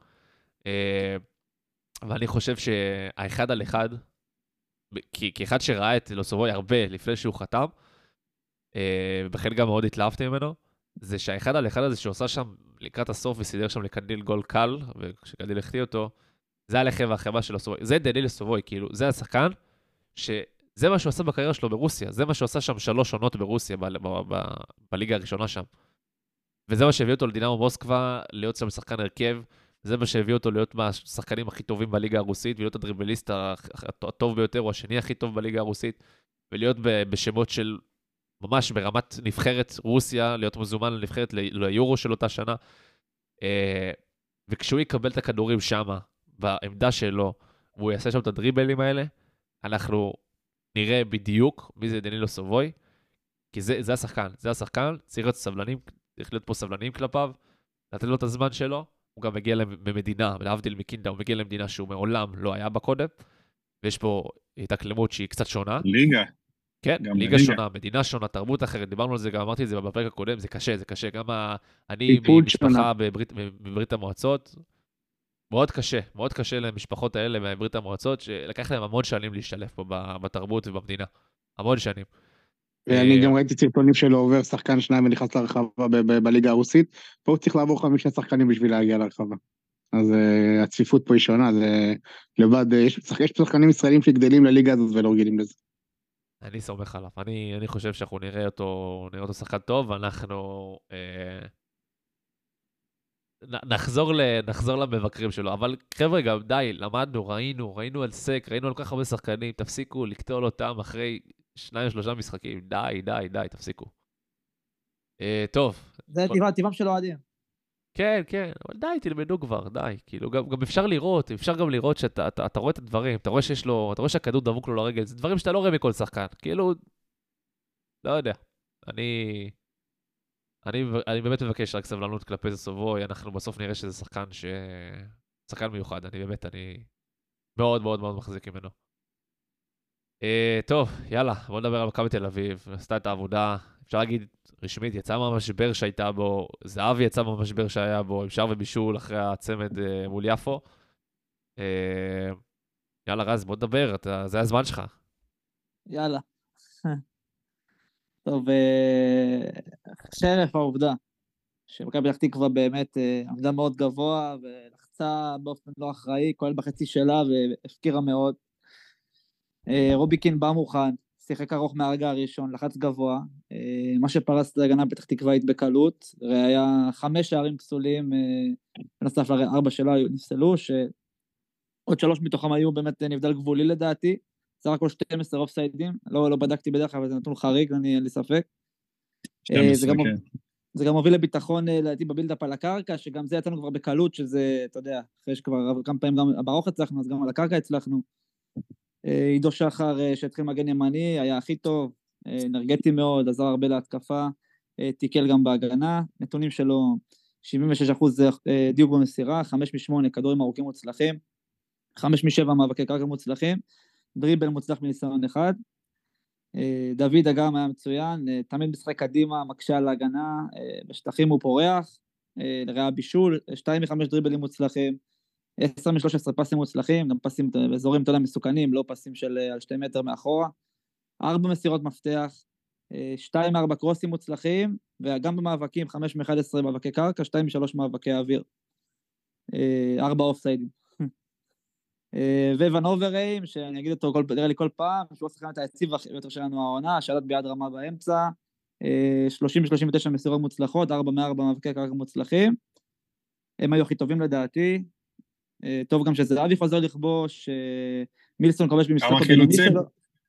ואני חושב שהאחד על אחד, כי, כי אחד שראה את לוסובוי הרבה לפני שהוא חתם, ובכן גם מאוד התלהבתי ממנו, זה שהאחד על אחד הזה שעושה שם לקראת הסוף וסידר שם לקנדיל גול קל, וכשקנדיל החטיא אותו, זה הלחם והחמה של לוסובוי. זה דניל לוסובוי, כאילו, זה השחקן שזה מה שהוא עשה בקריירה שלו ברוסיה, זה מה שהוא עשה שם שלוש עונות ברוסיה, ב- ב- ב- בליגה הראשונה שם. וזה מה שהביא אותו לדינמו מוסקבה, להיות שם שחקן הרכב, זה מה שהביא אותו להיות מהשחקנים הכי טובים בליגה הרוסית, ולהיות הדריבליסט הטוב ביותר, או השני הכי טוב בליגה הרוסית, ולהיות בשמות של ממש ברמת נבחרת רוסיה, להיות מזומן לנבחרת ליורו של אותה שנה. וכשהוא יקבל את הכדורים שמה, בעמדה שלו, והוא יעשה שם את הדריבלים האלה, אנחנו נראה בדיוק מי זה דניל לוסובוי, כי זה, זה השחקן, זה השחקן, צריך להיות סבלנים, צריך להיות פה סבלנים כלפיו, לתת לו את הזמן שלו, הוא גם מגיע למדינה, להבדיל מקינדה, הוא מגיע למדינה שהוא מעולם לא היה בה קודם, ויש פה התאקלמות שהיא קצת שונה. ליגה. כן, ליגה ליגה שונה, מדינה שונה, תרבות אחרת, דיברנו על זה, גם אמרתי את זה בפרק הקודם, זה קשה, זה קשה, גם ה... אני ממשפחה בברית, בברית המועצות, מאוד קשה, מאוד קשה למשפחות האלה מברית המועצות, שלקח להם המון שנים להשתלב פה בתרבות ובמדינה, המון שנים. אני גם ראיתי סרטונים שלו עובר שחקן שניים ונכנס לרחבה בליגה הרוסית, פה הוא צריך לעבור חמישה שחקנים בשביל להגיע לרחבה. אז uh, הצפיפות פה היא שונה, זה לבד, יש, יש שחקנים ישראלים שגדלים לליגה הזאת ולא רגילים לזה. אני סומך עליו, אני, אני חושב שאנחנו נראה אותו, נראה אותו שחקן טוב, ואנחנו אה, נחזור, ל, נחזור למבקרים שלו, אבל חבר'ה גם די, למדנו, ראינו, ראינו על סק, ראינו על כך הרבה שחקנים, תפסיקו לקטול אותם אחרי שניים שלושה משחקים, די, די, די, תפסיקו. אה, טוב. זה טבעם של אוהדים. כן, כן, אבל די, תלמדו כבר, די. כאילו, גם, גם אפשר לראות, אפשר גם לראות שאתה אתה, אתה רואה את הדברים, אתה רואה שיש לו, אתה רואה שהכדור דבוק לו לרגל, זה דברים שאתה לא רואה מכל שחקן. כאילו, לא יודע. אני, אני, אני באמת מבקש רק סבלנות כלפי זה סובוי, אנחנו בסוף נראה שזה שחקן ש... שחקן מיוחד, אני באמת, אני מאוד מאוד מאוד מחזיק ממנו. Uh, טוב, יאללה, בוא נדבר על מכבי תל אביב, עשתה את העבודה, אפשר להגיד רשמית, יצא מהמשבר שהייתה בו, זהבי יצא מהמשבר שהיה בו, עם שער ובישול אחרי הצמד uh, מול יפו. Uh, יאללה רז, בוא נדבר, אתה, זה הזמן שלך. יאללה. טוב, uh, חרף העובדה, שמכבי פתח תקווה באמת uh, עמדה מאוד גבוה, ולחצה באופן לא אחראי, כולל בחצי שלה, והפקירה מאוד. רוביקין בא מוכן, שיחק ארוך מהרגע הראשון, לחץ גבוה, מה שפרס להגנה פתח תקוואית בקלות, היה חמש שערים פסולים, בנוסף לארבע שלו נפסלו, שעוד שלוש מתוכם היו באמת נבדל גבולי לדעתי, סך הכל שתים עשרה אופסיידים, לא, לא בדקתי בדרך כלל, אבל זה נתון חריג, אני אין לי ספק. שתים עשרה, זה כן. זה גם מוביל לביטחון לדעתי בבילדאפ על הקרקע, שגם זה יצאנו כבר בקלות, שזה, אתה יודע, אחרי שכבר כמה פעמים גם ברוך הצלחנו, אז גם על הקרקע הצלחנו. עידו שחר שהתחיל מגן ימני, היה הכי טוב, אנרגטי מאוד, עזר הרבה להתקפה, תיקל גם בהגנה, נתונים שלו שבעים ושש אחוז דיוק במסירה, חמש משמונה כדורים ארוכים מוצלחים, חמש משבע מאבקי קרקע מוצלחים, דריבל מוצלח מניסיון אחד, דוד אגם היה מצוין, תמיד משחק קדימה, מקשה על ההגנה, בשטחים הוא פורח, לראה בישול, שתיים מחמש דריבלים מוצלחים, עשר משלוש עשרה פסים מוצלחים, גם פסים באזורים תודה מסוכנים, לא פסים של על שתי מטר מאחורה, ארבע מסירות מפתח, שתיים ארבע קרוסים מוצלחים, וגם במאבקים חמש מאחד עשרה מאבקי קרקע, שתיים משלוש מאבקי אוויר, ארבע אופסיידים. וואן אובריים, שאני אגיד אותו, נראה לי כל פעם, שהוא שחקן את היציב יותר שלנו העונה, שלט ביד רמה באמצע, שלושים שלושים ותשע מסירות מוצלחות, ארבע מארבע מאבקי קרקע מוצלחים, הם היו הכי טובים לדעתי, טוב גם שזהבי חוזר לכבוש, מילסון כובש במשחק הבינוני שלו.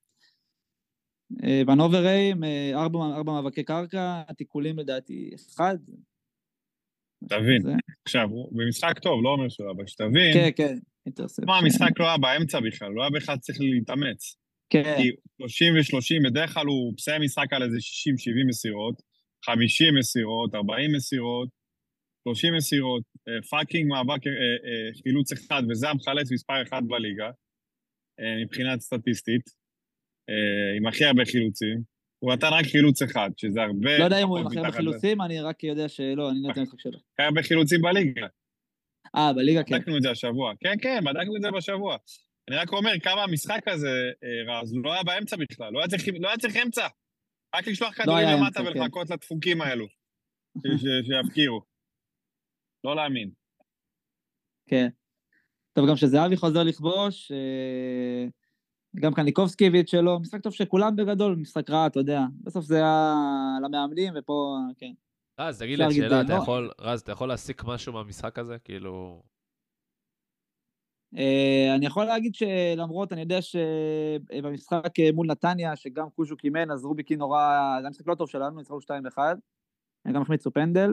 וואן אובריים, ארבע מאבקי קרקע, התיקולים לדעתי אחד. תבין, עכשיו, במשחק טוב, לא אומר שהוא, אבל שתבין, כן, כן, מה, המשחק לא היה באמצע בכלל, לא היה בכלל צריך להתאמץ. כן. כי שלושים ושלושים, בדרך כלל הוא פסע משחק על איזה שישים שבעים מסירות, חמישים מסירות, ארבעים מסירות, שלושים מסירות, פאקינג מאבק חילוץ אחד, וזה המחלץ מספר אחד בליגה, מבחינת סטטיסטית, עם הכי הרבה חילוצים, הוא נתן רק חילוץ אחד, שזה הרבה... לא יודע אם הוא עם הכי הרבה חילוצים, אני רק יודע שלא, אני נתן משחק שלו. הכי הרבה חילוצים בליגה. אה, בליגה כן. בדקנו את זה השבוע. כן, כן, בדקנו את זה בשבוע. אני רק אומר, כמה המשחק הזה, רז, לא היה באמצע בכלל, לא היה צריך אמצע. רק לשלוח כדורים למטה ולחכות לדפוקים האלו, שיפקירו. לא להאמין. כן. טוב, גם שזהבי חוזר לכבוש, גם קניקובסקי הביא את שלו, משחק טוב שכולם בגדול, משחק רע, אתה יודע. בסוף זה היה למאמנים, ופה, כן. רז, תגיד לי, שאלה, אתה יכול, רז, אתה יכול להסיק משהו מהמשחק הזה? כאילו... אני יכול להגיד שלמרות, אני יודע שבמשחק מול נתניה, שגם קוז'ו קימן, אז רוביקין נורא, זה המשחק לא טוב שלנו, ניצחו שתיים אחד, גם החמיצו פנדל,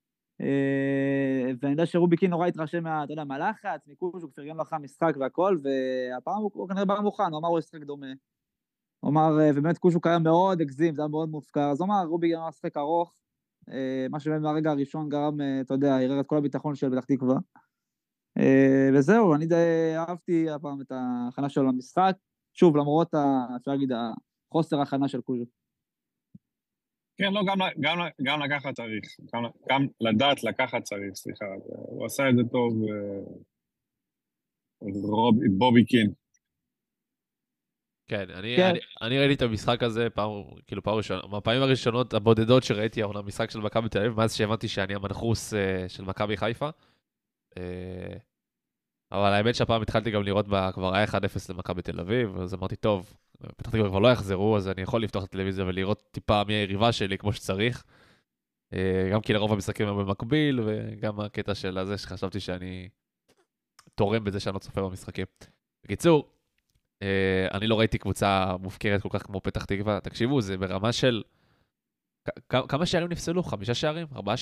ואני יודע שרוביקין נורא התרשם מה, אתה יודע, מהלחץ, מקוז'ו, פרגן לו אחרי המשחק והכל, והפעם הוא כנראה בא מוכן, הוא אמר הוא ישחק דומה. הוא אמר, ובאמת קוז'ו קיים מאוד הגזים, זה היה מאוד מופקר, אז הוא אמר, רוביקין אמר שחק ארוך, מה שבאמת מהרגע הראשון גרם, אתה יודע, ערער את כל הביטחון של פתח תקווה. וזהו, אני די אהבתי הפעם את ההכנה שלו למשחק, שוב, למרות, אפשר להגיד, החוסר ההכנה של קוז'ו. כן, לא, גם, גם, גם לקחת צריך, גם, גם לדעת לקחת צריך, סליחה, הוא עשה את זה טוב, רוב, בובי קין. כן, אני, כן. אני, אני ראיתי את המשחק הזה, פעם, כאילו פעם ראשונה, מהפעמים הראשונות הבודדות שראיתי העונה משחק של מכבי תל אביב, מאז שהבנתי שאני המנחוס uh, של מכבי חיפה, uh, אבל האמת שהפעם התחלתי גם לראות בה, כבר היה אחד אפס למכבי תל אביב, אז אמרתי, טוב, פתח תקווה כבר לא יחזרו, אז אני יכול לפתוח את הטלוויזיה ולראות טיפה מי היריבה שלי כמו שצריך. גם כי לרוב המשחקים הם במקביל, וגם הקטע של הזה שחשבתי שאני תורם בזה שאני לא צופה במשחקים. בקיצור, אני לא ראיתי קבוצה מופקרת כל כך כמו פתח תקווה. תקשיבו, זה ברמה של... כמה שערים נפסלו? חמישה שערים? ארבעה שערים?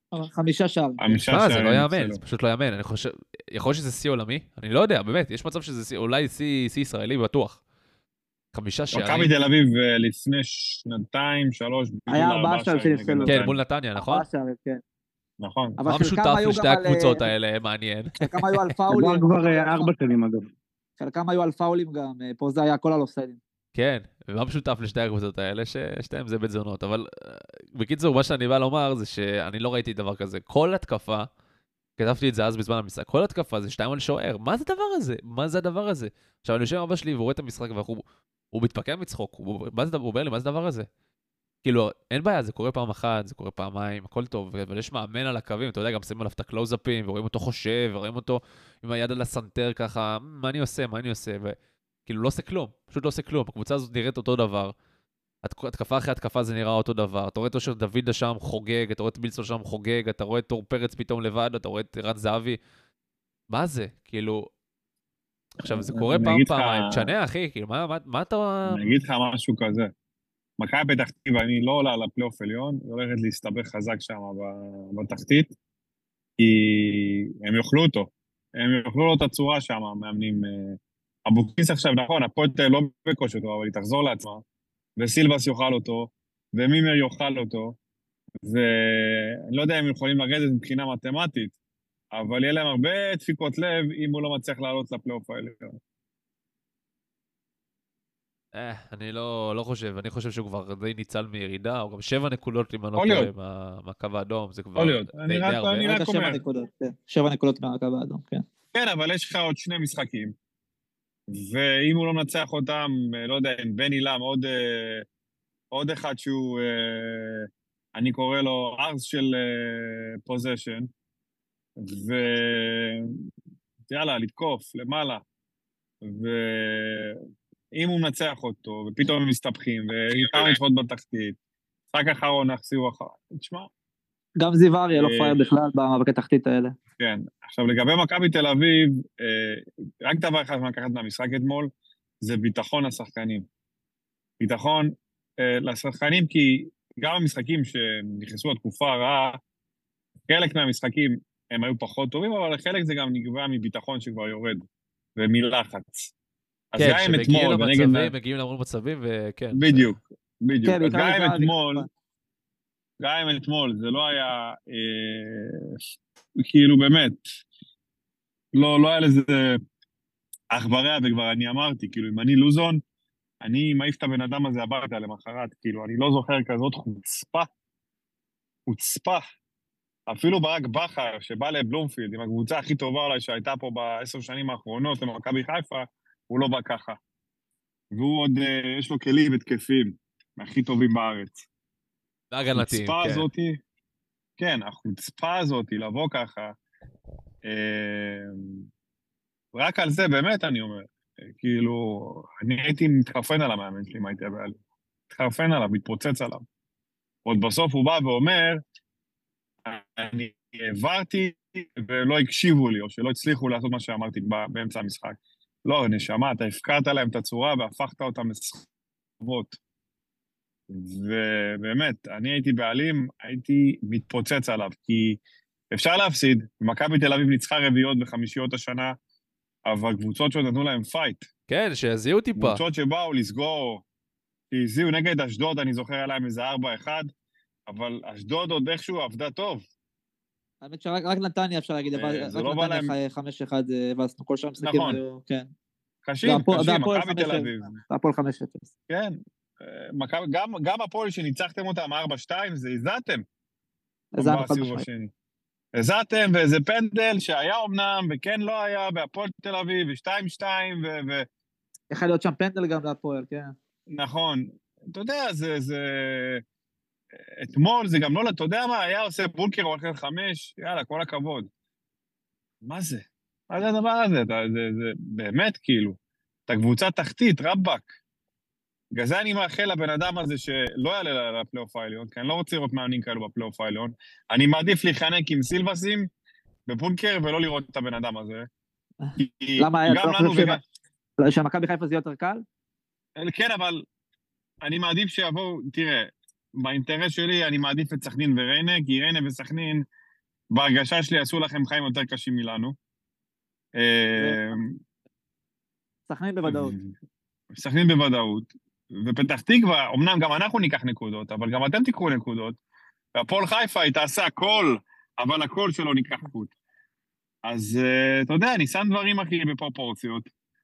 חמישה שערים. חמישה מה, זה שערים לא יאמן, אצלו. זה פשוט לא יאמן. אני חושב, יכול להיות שזה שיא עולמי? אני לא יודע, באמת, יש מצב שזה שיא- אולי שיא שיא ישראלי בטוח. חמישה שערים. מכבי תל אביב אה, לפני שנתיים, שלוש, ביטול היה ארבעה ארבעה שערים שערים שנפסלו. נגד כן, נתניה. מול נתניה, נכון? ארבעה שערים, כן. נכון. אבל מה חלקם משותף היו לשתי גם על, הקבוצות אה, האלה, מעניין. חלקם היו על פאולים. עבר כבר אה, ארבע שנים אגב. חלקם היו על פאולים גם, אה, פה זה היה הכל על אופסיידים. כן, ומה משותף לשתי הקבוצות האלה, ששתיהם זה בית זונות. אבל אה, בקיצור, מה שאני בא לומר זה שאני לא ראיתי דבר כזה. כל התקפה, כתבתי את זה אז בזמן המשחק, כל התקפה זה שתיים על שוער. מה זה הדבר הזה? מה זה הדבר הזה? עכשיו, אני יושב עם אבא שלי והוא רואה את המשחק והוא הוא מתפקע מצחוק. הוא, מה זה, הוא אומר לי, מה זה הדבר הזה? כאילו, אין בעיה, זה קורה פעם אחת, זה קורה פעמיים, הכל טוב, אבל יש מאמן על הקווים, אתה יודע, גם שמים עליו את הקלוזאפים, ורואים אותו חושב, ורואים אותו עם היד על הסנטר ככה, מה אני עושה, מה אני עושה, וכאילו לא עושה כלום, פשוט לא עושה כלום, הקבוצה הזאת נראית אותו דבר, התקפה אחרי התקפה זה נראה אותו דבר, אתה רואה את אושר דוידה שם חוגג, אתה רואה את בילסון שם חוגג, אתה רואה את תור פרץ פתאום לבד, אתה רואה את ערן זהבי, מה זה? כאילו, עכשיו זה קורה אני פעם אגיד לך- פעמיים, תשנה אחי, כאילו, מה, מה, מה אתה... אני אגיד לך משהו כזה. מכבי פתח תקווה, אני לא עולה לפלייאוף עליון, היא הולכת להסתבך חזק שם ב- בתחתית, כי הם יאכלו אותו. הם יאכלו לו את הצורה שם, המאמנים. אה, אבוקסיס עכשיו, נכון, הפועל תל אביב לא בכושר טוב, אבל היא תחזור לעצמה, וסילבס יאכל אותו, ומימר יאכל אותו, ואני לא יודע אם הם יכולים לרדת מבחינה מתמטית, אבל יהיה להם הרבה דפיקות לב אם הוא לא מצליח לעלות לפלייאוף העליון. אה, אני לא, לא חושב, אני חושב שהוא כבר די ניצל מירידה, או גם שבע נקודות אם אני לא יכול טועה להיות. מה- מהקו האדום, זה כבר יכול להיות. די, אני די רק- הרבה. אני רגע, רק שבע אומר. נקודות, כן. שבע נקודות מהקו האדום, כן. כן, אבל יש לך עוד שני משחקים, ואם הוא לא מנצח אותם, אה, לא יודע, עם בן אילם, עוד, אה, עוד אחד שהוא, אה, אני קורא לו ארס של פוזיישן, ויאללה, לתקוף, למעלה, ואם הוא מנצח אותו, ופתאום הם מסתבכים, וכמה נדחות בתחתית, משחק אחרון נחסיו אחר, תשמע, גם זיו אריה לא אה, פרייר בכלל במאבקי תחתית האלה. כן. עכשיו, לגבי מכבי תל אביב, אה, רק דבר אחד שאני לקחת מהמשחק אתמול, זה ביטחון לשחקנים. ביטחון אה, לשחקנים, כי גם המשחקים שנכנסו לתקופה הרעה, חלק מהמשחקים הם היו פחות טובים, אבל חלק זה גם נקבע מביטחון שכבר יורד, ומלחץ. אז כן, גם אם שמגיעים אתמול, ונגד... למצבים, מגיעים להמון מצבים, וכן. בדיוק, בדיוק. כן, אז בעיקר גם אם זה אתמול, היה- גם אם אתמול זה לא היה, אה, כאילו באמת, לא, לא היה לזה אח ורע, וכבר אני אמרתי, כאילו, אם אני לוזון, אני מעיף את הבן אדם הזה הביתה למחרת, כאילו, אני לא זוכר כזאת חוצפה, חוצפה. אפילו ברק בכר, שבא לבלומפילד, עם הקבוצה הכי טובה אולי שהייתה פה בעשר שנים האחרונות, למכבי חיפה, הוא לא בא ככה. והוא עוד, אה, יש לו כלים התקפים, מהכי טובים בארץ. להגנתיים, החוצפה כן. הזאתי, כן, החוצפה הזאתי, לבוא ככה, אה, רק על זה, באמת, אני אומר, אה, כאילו, אני הייתי מתחרפן על המאמן שלי, מה הייתי הבעלים. מתחרפן עליו, מתפוצץ עליו. עוד בסוף הוא בא ואומר, אני העברתי ולא הקשיבו לי, או שלא הצליחו לעשות מה שאמרתי באמצע המשחק. לא, נשמה, אתה הפקרת להם את הצורה והפכת אותם לסחובות. ובאמת, אני הייתי בעלים, הייתי מתפוצץ עליו, כי אפשר להפסיד, מכבי תל אביב ניצחה רביעיות וחמישיות השנה, אבל קבוצות שעוד נתנו להם פייט. כן, שהזיעו טיפה. קבוצות שבאו לסגור, שהזיעו נגד אשדוד, אני זוכר עליהם איזה ארבע אחד, אבל אשדוד עוד איכשהו עבדה טוב. האמת שרק רק נתניה אפשר להגיד, אבל זה רק לא בא נתניה להם- חמש אחד הבסנו, כל שאר המשחקים נכון. היו, כן. קשים, והפועל- קשים, והפועל מכבי חמש תל אפס. אביב. הפועל חמש אפס. כן. אה, מכבי- גם, גם הפועל שניצחתם אותם ארבע שתיים, זה הזעתם. זה היה חד בסיבוב משמעית. השני. הזעתם, ואיזה פנדל שהיה אמנם, וכן לא היה, בהפועל תל אביב, ו-שתיים שתיים, ו... ו... יכול להיות שם פנדל גם להפועל, כן. נכון. אתה יודע, זה... זה... אתמול זה גם לא, אתה יודע מה, היה עושה בונקר או אחר חמש, יאללה, כל הכבוד. מה זה? מה זה הדבר הזה? אתה, זה, זה באמת, כאילו. אתה קבוצה תחתית, רבאק. בגלל זה אני מאחל לבן אדם הזה שלא יעלה לפלייאוף העליון, כי אני לא רוצה לראות מאמנים כאלו בפלייאוף העליון. אני מעדיף להיחנק עם סילבסים בבונקר ולא לראות את הבן אדם הזה. כי למה היה? גם אתה לנו חושב וגם... ש- שמכבי חיפה זה יותר קל? כן, אבל אני מעדיף שיבואו, תראה, באינטרס שלי אני מעדיף את סכנין וריינה, כי ריינה וסכנין, בהרגשה שלי עשו לכם חיים יותר קשים מלנו. סכנין בוודאות. סכנין בוודאות. ופתח תקווה, אמנם גם אנחנו ניקח נקודות, אבל גם אתם תיקחו נקודות, והפועל חיפה היא תעשה הכל, אבל הכל שלו ניקח נקוד. אז אתה יודע, אני שם דברים אחי בפרופורציות,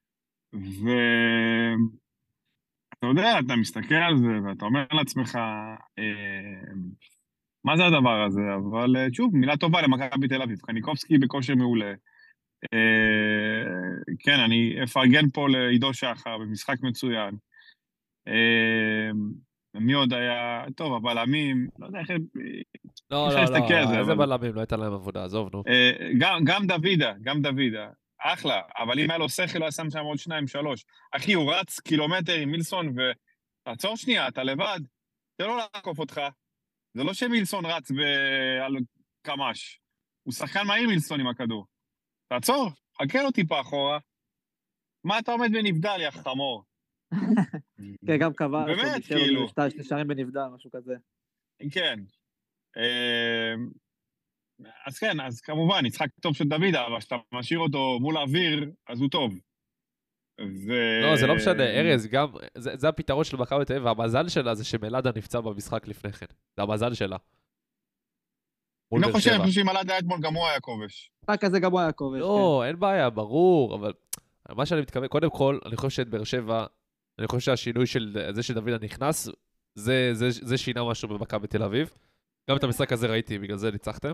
ואתה יודע, אתה מסתכל על זה, ואתה אומר לעצמך, מה זה הדבר הזה? אבל שוב, מילה טובה למכבי תל אביב, קניקובסקי בכושר מעולה. כן, אני אפרגן פה לעידו שחר, במשחק מצוין. מי עוד היה, טוב, הבלמים, לא יודע איך... לא, לא, לא, איזה בלמים, לא הייתה להם עבודה, עזוב, נו. גם דוידה, גם דוידה, אחלה, אבל אם היה לו שכל, לא היה שם שם עוד שניים, שלוש. אחי, הוא רץ קילומטר עם מילסון, ותעצור שנייה, אתה לבד, תן לו לעקוף אותך. זה לא שמילסון רץ על קמש, הוא שחקן מהיר מילסון עם הכדור. תעצור, חכה לו טיפה אחורה. מה אתה עומד בנבדל, יא חמור? כן, גם קבע, באמת, כאילו. שתשארים בנבדל, משהו כזה. כן. אז כן, אז כמובן, יצחק טוב של דוד, אבל כשאתה משאיר אותו מול האוויר, אז הוא טוב. לא, זה לא משנה, ארז, גם, זה הפתרון של מכבי תל אביב, והמזל שלה זה שמלאדה נפצע במשחק לפני כן. זה המזל שלה. אני לא חושב, אני חושב שאם מלאדה אתמול גם הוא היה כובש. רק כזה גם הוא היה כובש. לא, אין בעיה, ברור, אבל מה שאני מתכוון, קודם כל, אני חושב שאת באר שבע, אני חושב שהשינוי של זה שדוד נכנס, זה שינה משהו במכבי תל אביב. גם את המשחק הזה ראיתי, בגלל זה ניצחתם.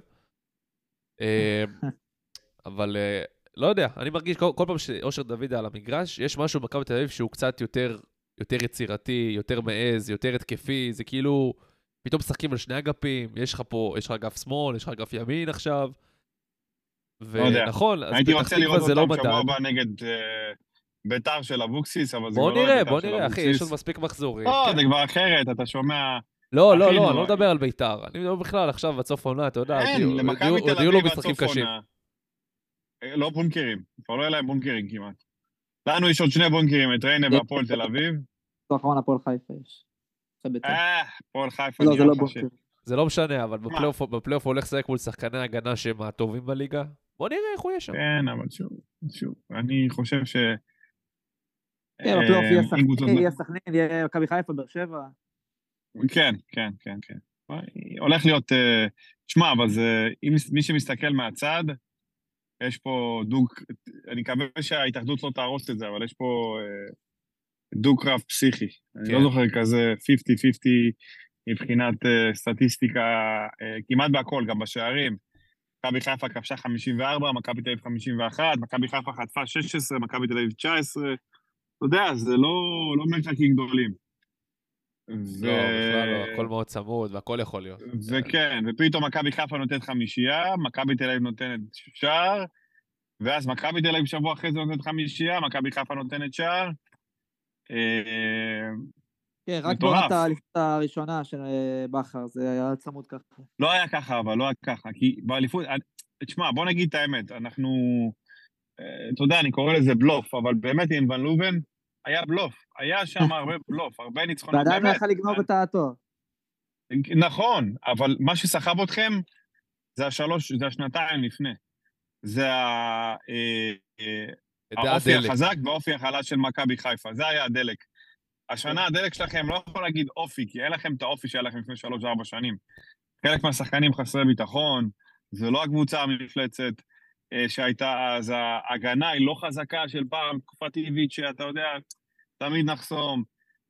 אבל לא יודע, אני מרגיש כל פעם שאושר דוד על המגרש, יש משהו במכבי תל אביב שהוא קצת יותר יצירתי, יותר מעז, יותר התקפי, זה כאילו, פתאום משחקים על שני אגפים, יש לך פה, יש לך אגף שמאל, יש לך אגף ימין עכשיו. ונכון, אז פתח תקווה זה לא מדד. הייתי רוצה לראות אותם שבוע הבא נגד ביתר של אבוקסיס, אבל זה בוא נראה, בוא נראה, אחי, יש עוד מספיק מחזורים. לא, זה כבר אחרת, אתה שומע... לא, לא, לא, אני לא מדבר על ביתר. אני מדבר בכלל עכשיו בצוף עונה, אתה יודע, הודיעו לו משחקים קשים. לא בונקרים, כבר לא יהיה להם בונקרים כמעט. לנו יש עוד שני בונקרים, את ריינה והפועל תל אביב. נכון, הפועל חיפה יש. אה, הפועל חיפה. לא, זה לא בונקר. זה לא משנה, אבל בפלייאוף הולך לשחק מול שחקני הגנה שהם הטובים בליגה. בוא נראה איך הוא יהיה שם. כן, אבל שוב, שוב, אני חושב ש... כן, בפלייאוף יהיה סכנין, יהיה מכבי חיפה, באר שבע. כן, כן, כן, כן. הולך להיות... שמע, אבל זה... מי שמסתכל מהצד, יש פה דוק... אני מקווה שההתאחדות לא תהרוס את זה, אבל יש פה דוק רב פסיכי. אני לא זוכר כזה חמישים חמישים מבחינת סטטיסטיקה, כמעט בהכל, גם בשערים. מכבי חיפה כבשה חמישים וארבע, מכבי תל אביב חמישים ואחת, מכבי חיפה חטפה שש עשרה, מכבי תל אביב תשע עשרה. אתה יודע, זה לא מרחקים גדולים. לא, בכלל לא, הכל מאוד צמוד, והכל יכול להיות. וכן, ופתאום מכבי חיפה נותנת חמישייה, מכבי תל אביב נותנת שער, ואז מכבי תל אביב שבוע אחרי זה נותנת חמישייה, מכבי חיפה נותנת שער. כן, רק בעונת האליפות הראשונה של בכר, זה היה צמוד ככה. לא היה ככה, אבל לא היה ככה, כי באליפות, תשמע, בוא נגיד את האמת, אנחנו, אתה יודע, אני קורא לזה בלוף, אבל באמת עם ון לובן, היה בלוף, היה שם הרבה בלוף, הרבה ניצחונות. ועדיין לא יכול לגנוב את התואר. נכון, אבל מה שסחב אתכם, זה השלוש, זה השנתיים לפני. זה האופי החזק והאופי החלש של מכבי חיפה, זה היה הדלק. השנה הדלק שלכם לא יכול להגיד אופי, כי אין לכם את האופי שהיה לכם לפני שלוש ארבע שנים. חלק מהשחקנים חסרי ביטחון, זה לא הקבוצה המפלצת שהייתה אז, ההגנה היא לא חזקה של פעם, תקופת טבעית שאתה יודע, תמיד נחסום.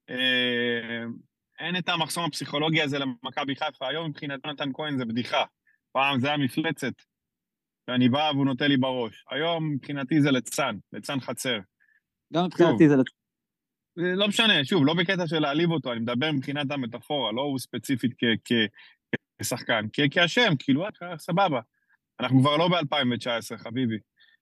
אין את המחסום הפסיכולוגי הזה למכבי חיפה, היום מבחינת נתן כהן זה בדיחה. פעם זה היה מפלצת, שאני בא והוא נוטה לי בראש. היום מבחינתי זה לצן, לצן חצר. גם מבחינתי זה לצן. לא משנה, שוב, לא בקטע של להעליב אותו, אני מדבר מבחינת המטאפורה, לא הוא ספציפית כשחקן, כאשם, כאילו, סבבה. אנחנו כבר לא ב-אלפיים תשע עשרה, חביבי.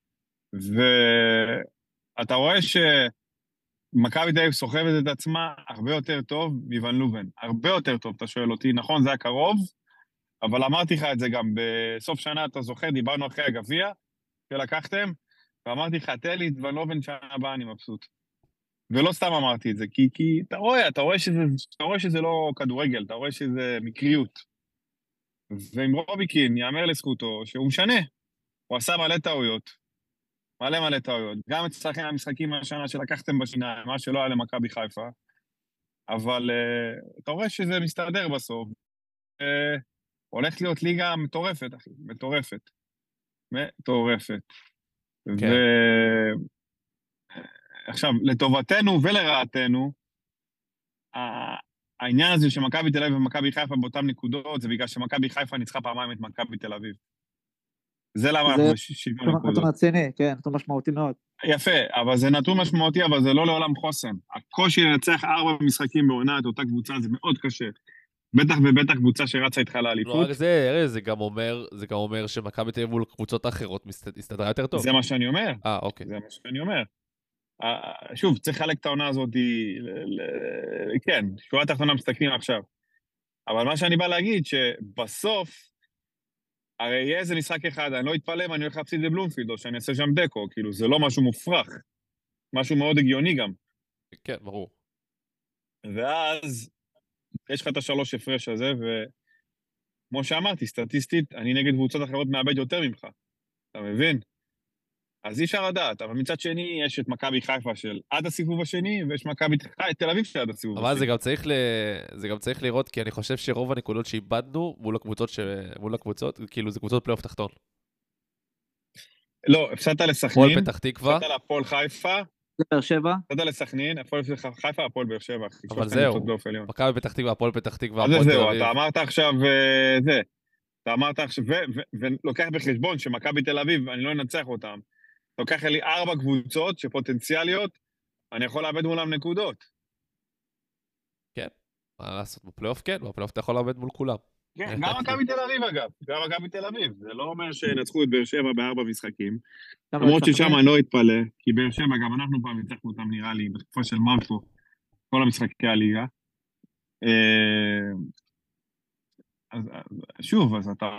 ואתה רואה שמכבי תל אביב סוחבת את עצמה הרבה יותר טוב מוון לובן. הרבה יותר טוב, אתה שואל אותי. נכון, זה היה קרוב, אבל אמרתי לך את זה גם בסוף שנה, אתה זוכר, דיברנו אחרי הגביע שלקחתם, ואמרתי לך, תן לי את ון לובן שנה הבאה, אני מבסוט. ולא סתם אמרתי את זה, כי, כי אתה רואה, אתה רואה שזה, אתה רואה שזה לא כדורגל, אתה רואה שזה מקריות. ועם רוביקין, יאמר לזכותו, שהוא משנה. הוא עשה מלא טעויות. מלא מלא טעויות. גם אצלכם המשחקים השנה שלקחתם בשיניים, מה שלא היה למכבי חיפה. אבל uh, אתה רואה שזה מסתדר בסוף. Uh, הולך להיות ליגה מטורפת, אחי. מטורפת. מטורפת. כן. ו... עכשיו, לטובתנו ולרעתנו, העניין הזה שמכבי תל אביב ומכבי חיפה באותן נקודות, זה בגלל שמכבי חיפה ניצחה פעמיים את מכבי תל אביב. זה למה אנחנו בשוויון נקודות. נתון רציני, כן, נתון משמעותי מאוד. יפה, אבל זה נתון משמעותי, אבל זה לא לעולם חוסן. הקושי לנצח ארבע משחקים בעונה את אותה קבוצה זה מאוד קשה. בטח ובטח קבוצה שרצה איתך לאליפות. לא, זה, זה גם אומר, זה גם אומר שמכבי תל אביב מול קבוצות אחרות הסתדרה יותר טוב. זה מה שאני אומר. אה, אוקיי. זה מה שאני אומר. שוב, צריך לחלק את העונה הזאת, כן, שורה תחתונה מסתכלים עכשיו. אבל מה שאני בא להגיד, שבסוף, הרי יהיה איזה משחק אחד, אני לא אתפלא אם אני הולך להפסיד לבלומפילד, או שאני אעשה שם דקו, כאילו, זה לא משהו מופרך. משהו מאוד הגיוני גם. כן, ברור. ואז, יש לך את השלוש הפרש הזה, וכמו שאמרתי, סטטיסטית, אני נגד קבוצות אחרות מאבד יותר ממך. אתה מבין? אז אי אפשר לדעת, אבל מצד שני, יש את מכבי חיפה של עד הסיבוב השני, ויש מכבי תל אביב של עד הסיבוב השני. אבל זה גם צריך ל... זה גם צריך לראות, כי אני חושב שרוב הנקודות שאיבדנו מול הקבוצות, ש... מול הקבוצות, כאילו זה קבוצות פלייאוף תחתון. לא, הפסדת לסכנין, הפועל פתח תקווה. הפסדת להפועל חיפה. באר שבע. הפסדת לסכנין, הפועל חיפה, הפועל באר שבע. אבל זהו, מכבי פתח תקווה, הפועל פתח תקווה, הפועל תל אביב. אתה אמרת עכשיו זה. אתה אמרת עכשיו, ולוקח בחשבון שמכבי תל אביב, אני לא אנצח אותם. לוקח לי ארבע קבוצות שפוטנציאליות, אני יכול לאבד מולם נקודות. כן, מה לעשות, בפלייאוף כן, בפלייאוף אתה יכול לאבד מול כולם. כן, גם מכבי תל אביב אגב, גם מכבי תל אביב, זה לא אומר שנצחו את באר שבע בארבע משחקים, למרות ששם אני לא אתפלא, כי באר שבע גם אנחנו פעם ניצחנו אותם נראה לי, בתקופה של מרקו, כל המשחקי הליגה. אז שוב, אז אתה...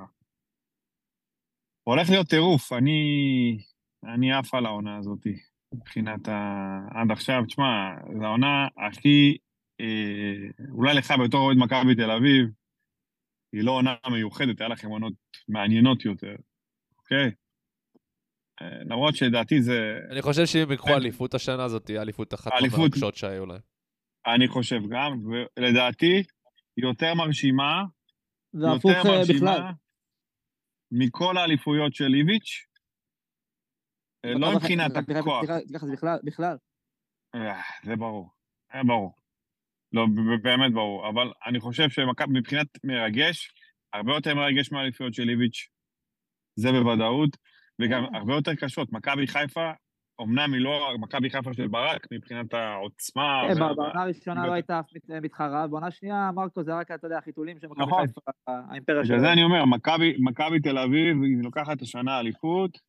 הולך להיות טירוף, אני... אני עף על העונה הזאת, מבחינת ה... עד עכשיו, תשמע, זו העונה הכי, אה, אולי לך בתור אוהד מכבי תל אביב, היא לא עונה מיוחדת, היה לכם עונות מעניינות יותר, אוקיי? אה, למרות שדעתי זה... אני חושב שאם יקחו אליפות השנה הזאת, תהיה אליפות אחת מהמרגשות שהיו להם. אני חושב גם, ולדעתי, יותר מרשימה, והפוך בכלל. מכל האליפויות של איביץ', לא מבחינת הכוח. בכלל. זה ברור, זה ברור. לא, באמת ברור. אבל אני חושב שמבחינת מרגש, הרבה יותר מרגש מהאליפויות של איביץ', זה בוודאות, וגם הרבה יותר קשות. מכבי חיפה, אמנם היא לא מכבי חיפה של ברק, מבחינת העוצמה. בעונה הראשונה לא הייתה אף מתחרה, בעונה שנייה, מרקו, זה רק, אתה יודע, החיתולים של מכבי חיפה, האימפריה שלו. זה אני אומר, מכבי תל אביב, היא לוקחת השנה האליפות,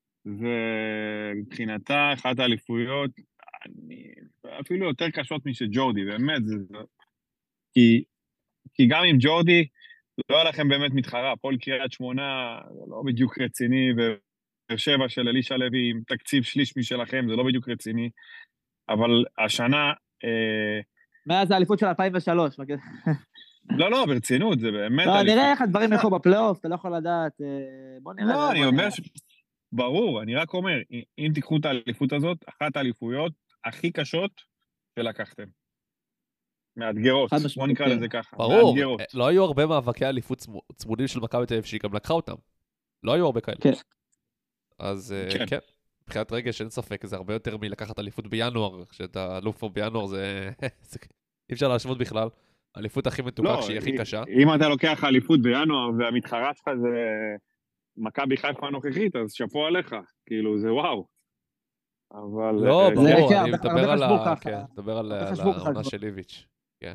ומבחינתה, אחת האליפויות, אפילו יותר קשות משג'ורדי, באמת, כי, כי גם עם ג'ורדי, לא היה לכם באמת מתחרה, הפועל קריית שמונה, זה לא בדיוק רציני, ובאר שבע של אלישע לוי עם תקציב שליש משלכם, זה לא בדיוק רציני, אבל השנה... מאז האליפות של אלפיים ושלוש. לא, לא, ברצינות, זה באמת... לא, נראה איך הדברים ילכו בפלייאוף, אתה לא יכול לדעת, בוא נראה. לא, אני אומר ש... ברור, אני רק אומר, אם תיקחו את האליפות הזאת, אחת האליפויות הכי קשות שלקחתם. מאתגרות, בוא נקרא לזה ככה. ברור, לא היו הרבה מאבקי אליפות צמודים של מכבי תל אביב שהיא גם לקחה אותם. לא היו הרבה כאלה. כן. אז כן, מבחינת רגש אין ספק, זה הרבה יותר מלקחת אליפות בינואר, כשאתה אלוף פה בינואר זה... אי אפשר להשוות בכלל. האליפות הכי מתוקה שהיא הכי קשה. אם אתה לוקח אליפות בינואר והמתחרה שלך זה... מכבי חיפה הנוכחית, אז שפו עליך, כאילו, זה וואו. אבל... לא, ברור, אני מדבר על ה... כן, מדבר על העונה של איביץ'. כן.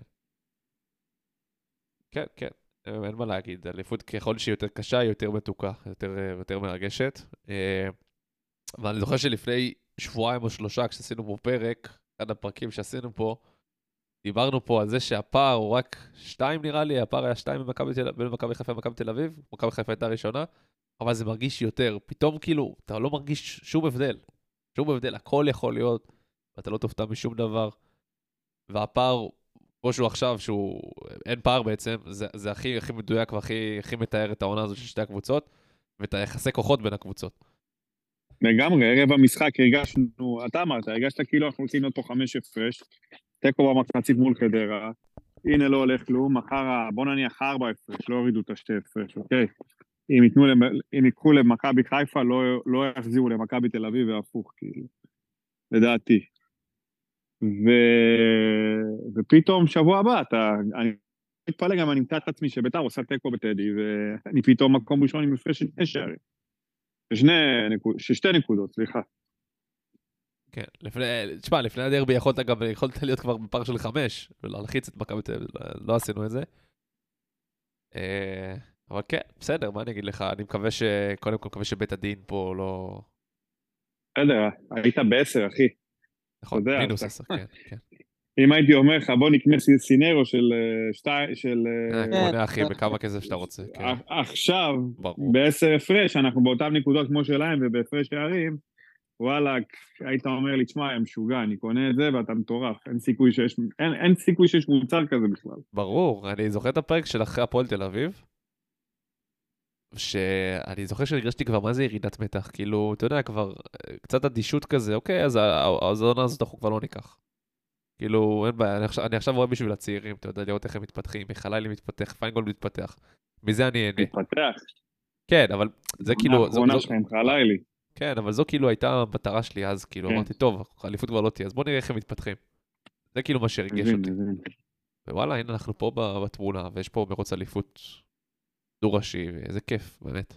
כן, כן, אין מה להגיד. אליפות ככל שהיא יותר קשה, היא יותר מתוקה, יותר מרגשת. ואני זוכר שלפני שבועיים או שלושה, כשעשינו פה פרק, אחד הפרקים שעשינו פה, דיברנו פה על זה שהפער הוא רק שתיים נראה לי, הפער היה שתיים בין מכבי חיפה ומכבי תל אביב, מכבי חיפה הייתה ראשונה, אבל זה מרגיש יותר, פתאום כאילו, אתה לא מרגיש שום הבדל, שום הבדל, הכל יכול להיות, ואתה לא תופתע משום דבר. והפער, כמו שהוא עכשיו, שהוא, אין פער בעצם, זה, זה הכי, הכי מדויק והכי הכי מתאר את העונה הזאת של שתי הקבוצות, ואת היחסי כוחות בין הקבוצות. לגמרי, ערב המשחק הרגשנו, אתה אמרת, הרגשת כאילו אנחנו רוצים להיות פה חמש הפרש, תיקו במחצית מול חדרה, הנה לא הולך כלום, מחר, בוא נניח ארבע הפרש, לא הורידו את השתי הפרש, אוקיי? אם יתנו, אם יקחו למכבי חיפה, לא, לא יחזירו למכבי תל אביב והפוך, כאילו, לדעתי. ו... ופתאום שבוע הבא, אתה, אני מתפלא גם, אני נמצא את עצמי שביתר עושה תיקו בטדי, ואני פתאום מקום ראשון עם הפרש של שני שערים. ששני נקוד, ששתי נקודות, סליחה. כן, לפני, תשמע, לפני הדרבי יכולת גם, יכולת להיות כבר בפער של חמש, ולהלחיץ את מכבי תל אביב, לא עשינו את זה. אבל כן, בסדר, מה אני אגיד לך? אני מקווה ש... קודם כל מקווה שבית הדין פה לא... בסדר, היית בעשר, אחי. נכון, מינוס עשר, כן, כן. אם הייתי אומר לך, בוא נקנה סינרו של שתי... של... קונה אחי, בכמה כסף שאתה רוצה. עכשיו, בעשר הפרש, אנחנו באותן נקודות כמו שלהם, ובהפרש שערים, וואלה, היית אומר לי, תשמע, הם משוגע, אני קונה את זה ואתה מטורף, אין סיכוי שיש, אין, אין סיכוי שיש מוצר כזה בכלל. ברור, אני זוכר את הפרק של אחרי הפועל תל אביב, שאני זוכר שהרגשתי כבר מה זה ירידת מתח, כאילו, אתה יודע, כבר קצת אדישות כזה, אוקיי, אז הזונה הזאת אנחנו כבר לא ניקח. כאילו, אין בעיה, אני עכשיו, אני עכשיו רואה בשביל הצעירים, אתה יודע, לראות איך הם מתפתחים, איך הלילי מתפתח, פיינגולד מתפתח, מזה אני אהנה. מתפתח. כן, אבל זה כאילו... האחרונה שלהם, חלילי. כן, אבל זו כאילו הייתה המטרה שלי אז, כאילו, כן. אמרתי, טוב, האליפות כבר לא תהיה, אז בוא נראה איך הם מתפתחים. זה כאילו מה שהרגש אותי. ווואלה, הנה אנחנו פה בתמונה, ויש פה מרוץ אליפות דו-ראשי, ואיזה כיף, באמת.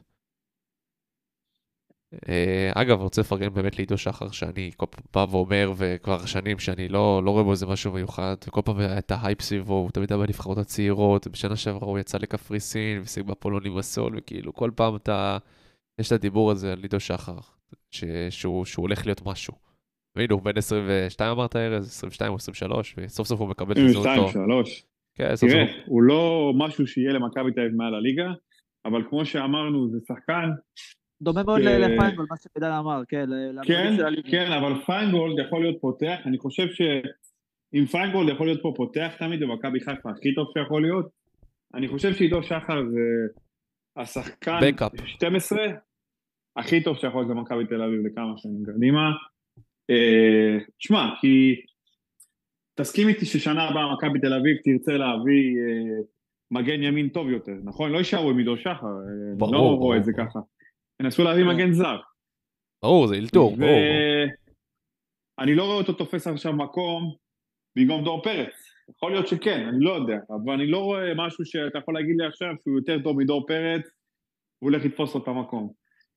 אגב, רוצה לפרגן באמת לעידו שחר, שאני כל פעם בא ואומר, וכבר שנים שאני לא, לא רואה בו איזה משהו מיוחד, וכל פעם היה את ההייפ סביבו, הוא תמיד היה בנבחרות הצעירות, בשנה שעברה הוא יצא לקפריסין, ושיג בפולוני מסול, וכאילו, כל פעם אתה... יש את הדיבור הזה על עידו שחר, ש... שהוא, שהוא הולך להיות משהו. והנה, הוא בין עשרים ושתיים אמרת ארז, עשרים ושתיים או עשרים ושלוש, וסוף סוף הוא מקבל את הזהות עשרים ושתיים, שלוש. כן, סוף תראה, סוף. הוא לא משהו שיהיה למכבי תל אביב מעל הליגה, אבל כמו שאמרנו, זה שחקן... דומה מאוד לפיינגולד, מה שפידל אמר, כן. כן, כן, אבל פיינגולד יכול להיות פותח, אני חושב שאם פיינגולד יכול להיות פה פותח תמיד, במכבי חיפה הכי טוב שיכול להיות, אני חושב שעידו שחר זה השחקן שתים עשרה, הכי טוב שיכול להיות במכבי תל אביב לכמה שנים קדימה. שמע, כי תסכים איתי ששנה הבאה מכבי תל אביב תרצה להביא מגן ימין טוב יותר, נכון? לא יישארו עם עידו שחר, לא רואה את זה ככה. ינסו להביא מגן זר. ברור, זה אילתור, ברור. אני לא רואה אותו תופס עכשיו מקום במקום דור פרץ. יכול להיות שכן, אני לא יודע, אבל אני לא רואה משהו שאתה יכול להגיד לי עכשיו שהוא יותר טוב מדור פרץ, הוא הולך לתפוס לו את המקום.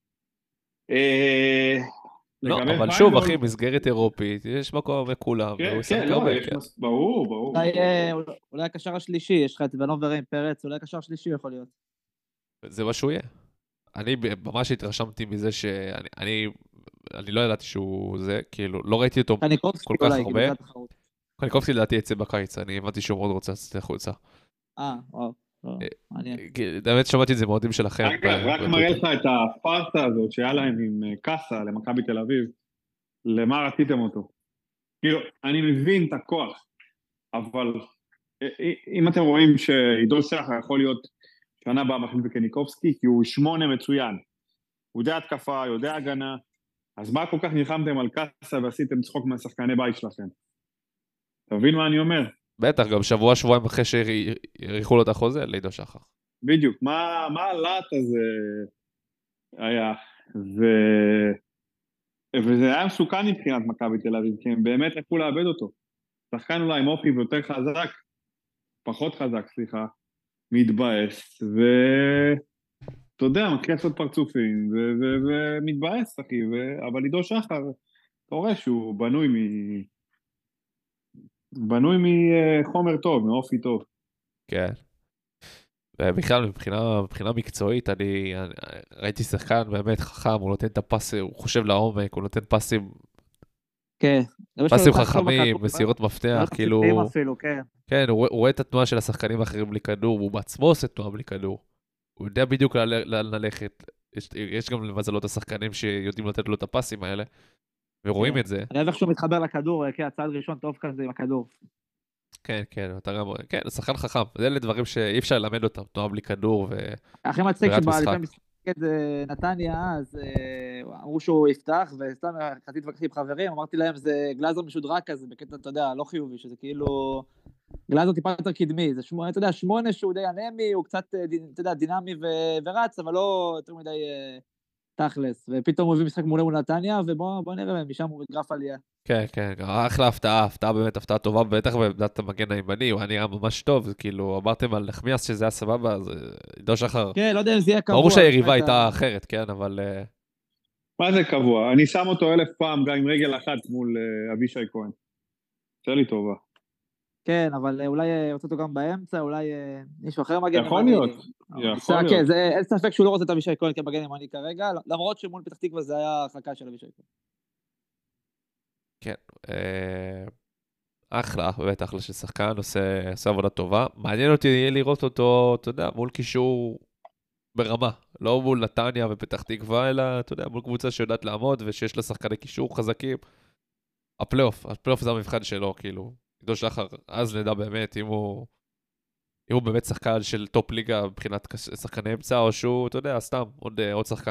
לא, אבל שוב, אחי, מסגרת אירופית, יש מקום לכולם. כן, כן, לא, יש מסגרת, ברור, ברור. אולי הקשר השלישי, יש לך את ונובר עם פרץ, אולי הקשר השלישי יכול להיות. זה מה שהוא יהיה. אני ממש התרשמתי מזה שאני, אני, אני לא ידעתי שהוא זה, כאילו, לא ראיתי אותו כל כך הרבה. קניקובסקי לדעתי יצא בקיץ, אני הבנתי שהוא מאוד רוצה לצאת החוצה. אה, וואו, מעניין. באמת שמעתי את זה מועדים שלכם. אגב, רק מראה לך את הפארסה הזאת שהיה להם עם קאסה למכבי תל אביב, למה רציתם אותו? כאילו, אני מבין את הכוח, אבל אם אתם רואים שעידו שחר יכול להיות שנה הבאה מחליף בקניקובסקי, כי הוא שמונה מצוין, הוא יודע התקפה, יודע הגנה, אז מה כל כך נלחמתם על קאסה ועשיתם צחוק מהשחקני בית שלכם? תבין מה אני אומר? בטח, גם שבוע, שבועיים אחרי שהריחו לו את החוזה, לעידו שחר. בדיוק, מה, מה הלהט הזה היה, ו... וזה היה מסוכן מבחינת מכבי תל אביב, כי הם באמת רצו לאבד אותו. שחקן אולי עם אופי ויותר חזק, פחות חזק, סליחה, מתבאס, ואתה יודע, מתחיל לעשות פרצופים, ו... ו... ומתבאס, אחי, ו... אבל עידו שחר, אתה רואה שהוא בנוי מ... בנוי מחומר טוב, מאופי טוב. כן. ובכלל, מבחינה, מבחינה מקצועית, אני, אני ראיתי שחקן באמת חכם, הוא נותן את הפסים, הוא חושב לעומק, הוא נותן פסים, כן. פסים חכמים, מסירות מפתח, כאילו, אפילו, כן. כן, הוא, הוא רואה את התנועה של השחקנים האחרים בלי כדור, הוא בעצמו עושה תנועה בלי כדור. הוא יודע בדיוק לאן ללכת. יש, יש גם למזלות השחקנים שיודעים לתת לו את הפסים האלה. ורואים את זה. אני אוהב איך שהוא מתחבר לכדור, כן, הצעד ראשון טוב כזה עם הכדור. כן, כן, אתה גם, כן, הוא שחקן חכם. זה אלה דברים שאי אפשר ללמד אותם, תנועה בלי כדור ו... הכי מצחיק ברירת שבא משחק. לפני משחק נגד אה, נתניה, אז אה, אמרו שהוא יפתח, וסתם חצי התווכחתי עם חברים, אמרתי להם, זה גלאזר משודרג כזה, בקטע, אתה יודע, לא חיובי, שזה כאילו... גלאזר טיפה יותר קדמי, זה שמונה, אתה יודע, שמונה שהוא די אנמי, הוא קצת, אה, די- אתה יודע, דינמי ו- ורץ, אבל לא יותר מדי אה, תכלס, ופתאום הוא הביא משחק מעולה מול נתניה, ובוא בוא נראה, משם הוא בגרף עלייה. כן, כן, אחלה הפתעה, הפתעה באמת, הפתעה טובה, בטח בעמדת המגן הימני, הוא היה נראה ממש טוב, זה כאילו, אמרתם על נחמיאס שזה היה סבבה, אז עידו שחר. כן, לא יודע אם זה יהיה קבוע. ברור שהיריבה באמת, הייתה ה- אחרת, כן, אבל... אה, מה זה קבוע? אני שם אותו אלף פעם גם עם רגל אחת מול אה, אבישי כהן. זה לי טובה. כן, אבל אה, אולי אה, רוצה אותו גם באמצע, אולי אה, מישהו אחר מגן יכול ימני. להיות, אבל יכול בסדר, להיות. כן, זה- אין ספק שהוא לא רוצה את אבישי כהן כמגן ימני כרגע, למרות שמול פתח תקווה זה היה הרחקה של אבישי כהן. כן, אה, אחלה, באמת אחלה של שחקן, עושה, עושה עבודה טובה. מעניין אותי יהיה לראות אותו, אתה יודע, מול קישור ברמה, לא מול נתניה ופתח תקווה, אלא, אתה יודע, מול קבוצה שיודעת לעמוד ושיש לה שחקני קישור חזקים. הפלייאוף, הפלייאוף זה המבחן שלו, כאילו, עידו שחר, אז נדע באמת אם הוא, אם הוא באמת שחקן של טופ ליגה מבחינת כש- שחקני אמצע, או שהוא, אתה יודע, סתם, עוד, אה, עוד שחקן.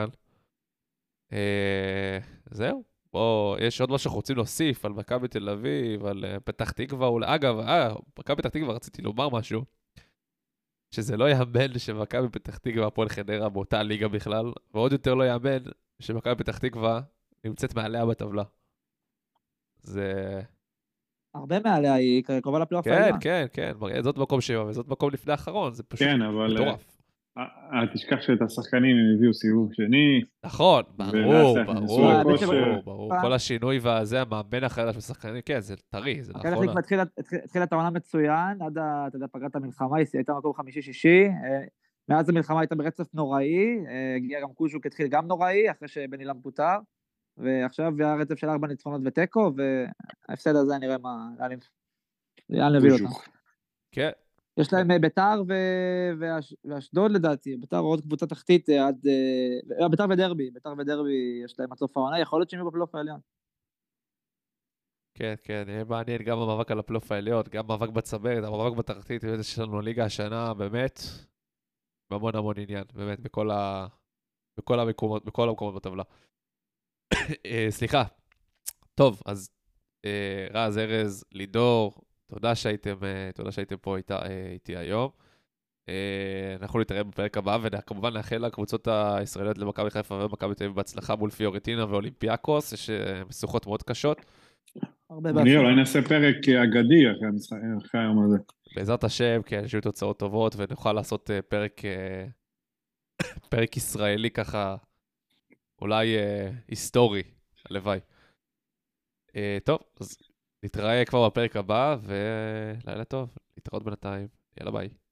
אה, זהו. בוא, יש עוד משהו שאנחנו רוצים להוסיף על מכבי תל אביב, על אה, פתח תקווה, אולי, אגב, אה, מכבי פתח תקווה רציתי לומר משהו, שזה לא יאמן שמכבי פתח תקווה הפועל חדרה באותה ליגה בכלל, ועוד יותר לא יאמן שמכבי פתח תקווה נמצאת מעליה בטבלה. זה... הרבה מעליה, היא קרובה לפלייאוף כן, העליון. כן, כן, מראה, זאת מקום שבע וזאת מקום לפני האחרון, זה פשוט כן, אבל מטורף. אה, אל תשכח שאת השחקנים הם הביאו סיבוב שני. נכון, ברור, ולאט לאט נכנסו ברור, לכושר. ברור, ברור, פעם- כל השינוי והזה, המאמן החדש בשחקנים, כן, זה טרי, זה מכבי פתח נכון. תקווה התחילה- התחילה התחילה את העונה מצוין, עד ה- אתה יודע, פגרת המלחמה, היא הייתה במקום חמישי-שישי, אה, מאז המלחמה הייתה ברצף נוראי, אה, הגיע גם קוז'וק, התחיל גם נוראי, אחרי שבן אילם פוטר, ועכשיו היה רצף של ארבע ניצחונות ותיקו, וההפסד הזה נראה מה, לאן הם- לאן נביא אותם. קוז'וק. כן, יש להם אה, ביתר ו- ואש- ואשדוד לדעתי, ביתר עוד קבוצה תחתית אה, עד... אה, אה, ביתר ודרבי, ביתר ודרבי יש להם עד סוף העונה, יכול להיות שהם יהיו בפלייאוף העליון. כן, כן, יהיה מעניין גם המאבק על הפלייאוף העליון, גם מאבק בצמרת, המאבק בתחתית, יש לנו ליגה השנה, באמת, בהמון המון עניין, באמת, בכל ה... בכל המקומות, בכל המקומות בטבלה. אה, סליחה. טוב, אז אה, רז, ארז, לידור, תודה שהייתם, אה, תודה שהייתם פה איתה, אה, איתי היום. אה, אנחנו נתראה בפרק הבא, וכמובן נאחל לקבוצות הישראליות למכבי חיפה ומכבי תל אביב בהצלחה מול פיורנטינה ואולימפיאקוס, יש אה, משוכות מאוד קשות. הרבה נראה, בהצלחה. אולי נעשה פרק אגדי אחרי המשחק- אחרי היום הזה. בעזרת השם, כן, שיהיו תוצאות טובות, ונוכל לעשות אה, פרק, אה, פרק ישראלי ככה, אולי אה, היסטורי, הלוואי. אה, טוב, אז נתראה כבר בפרק הבא, ולילה טוב, להתראות בינתיים, יאללה ביי.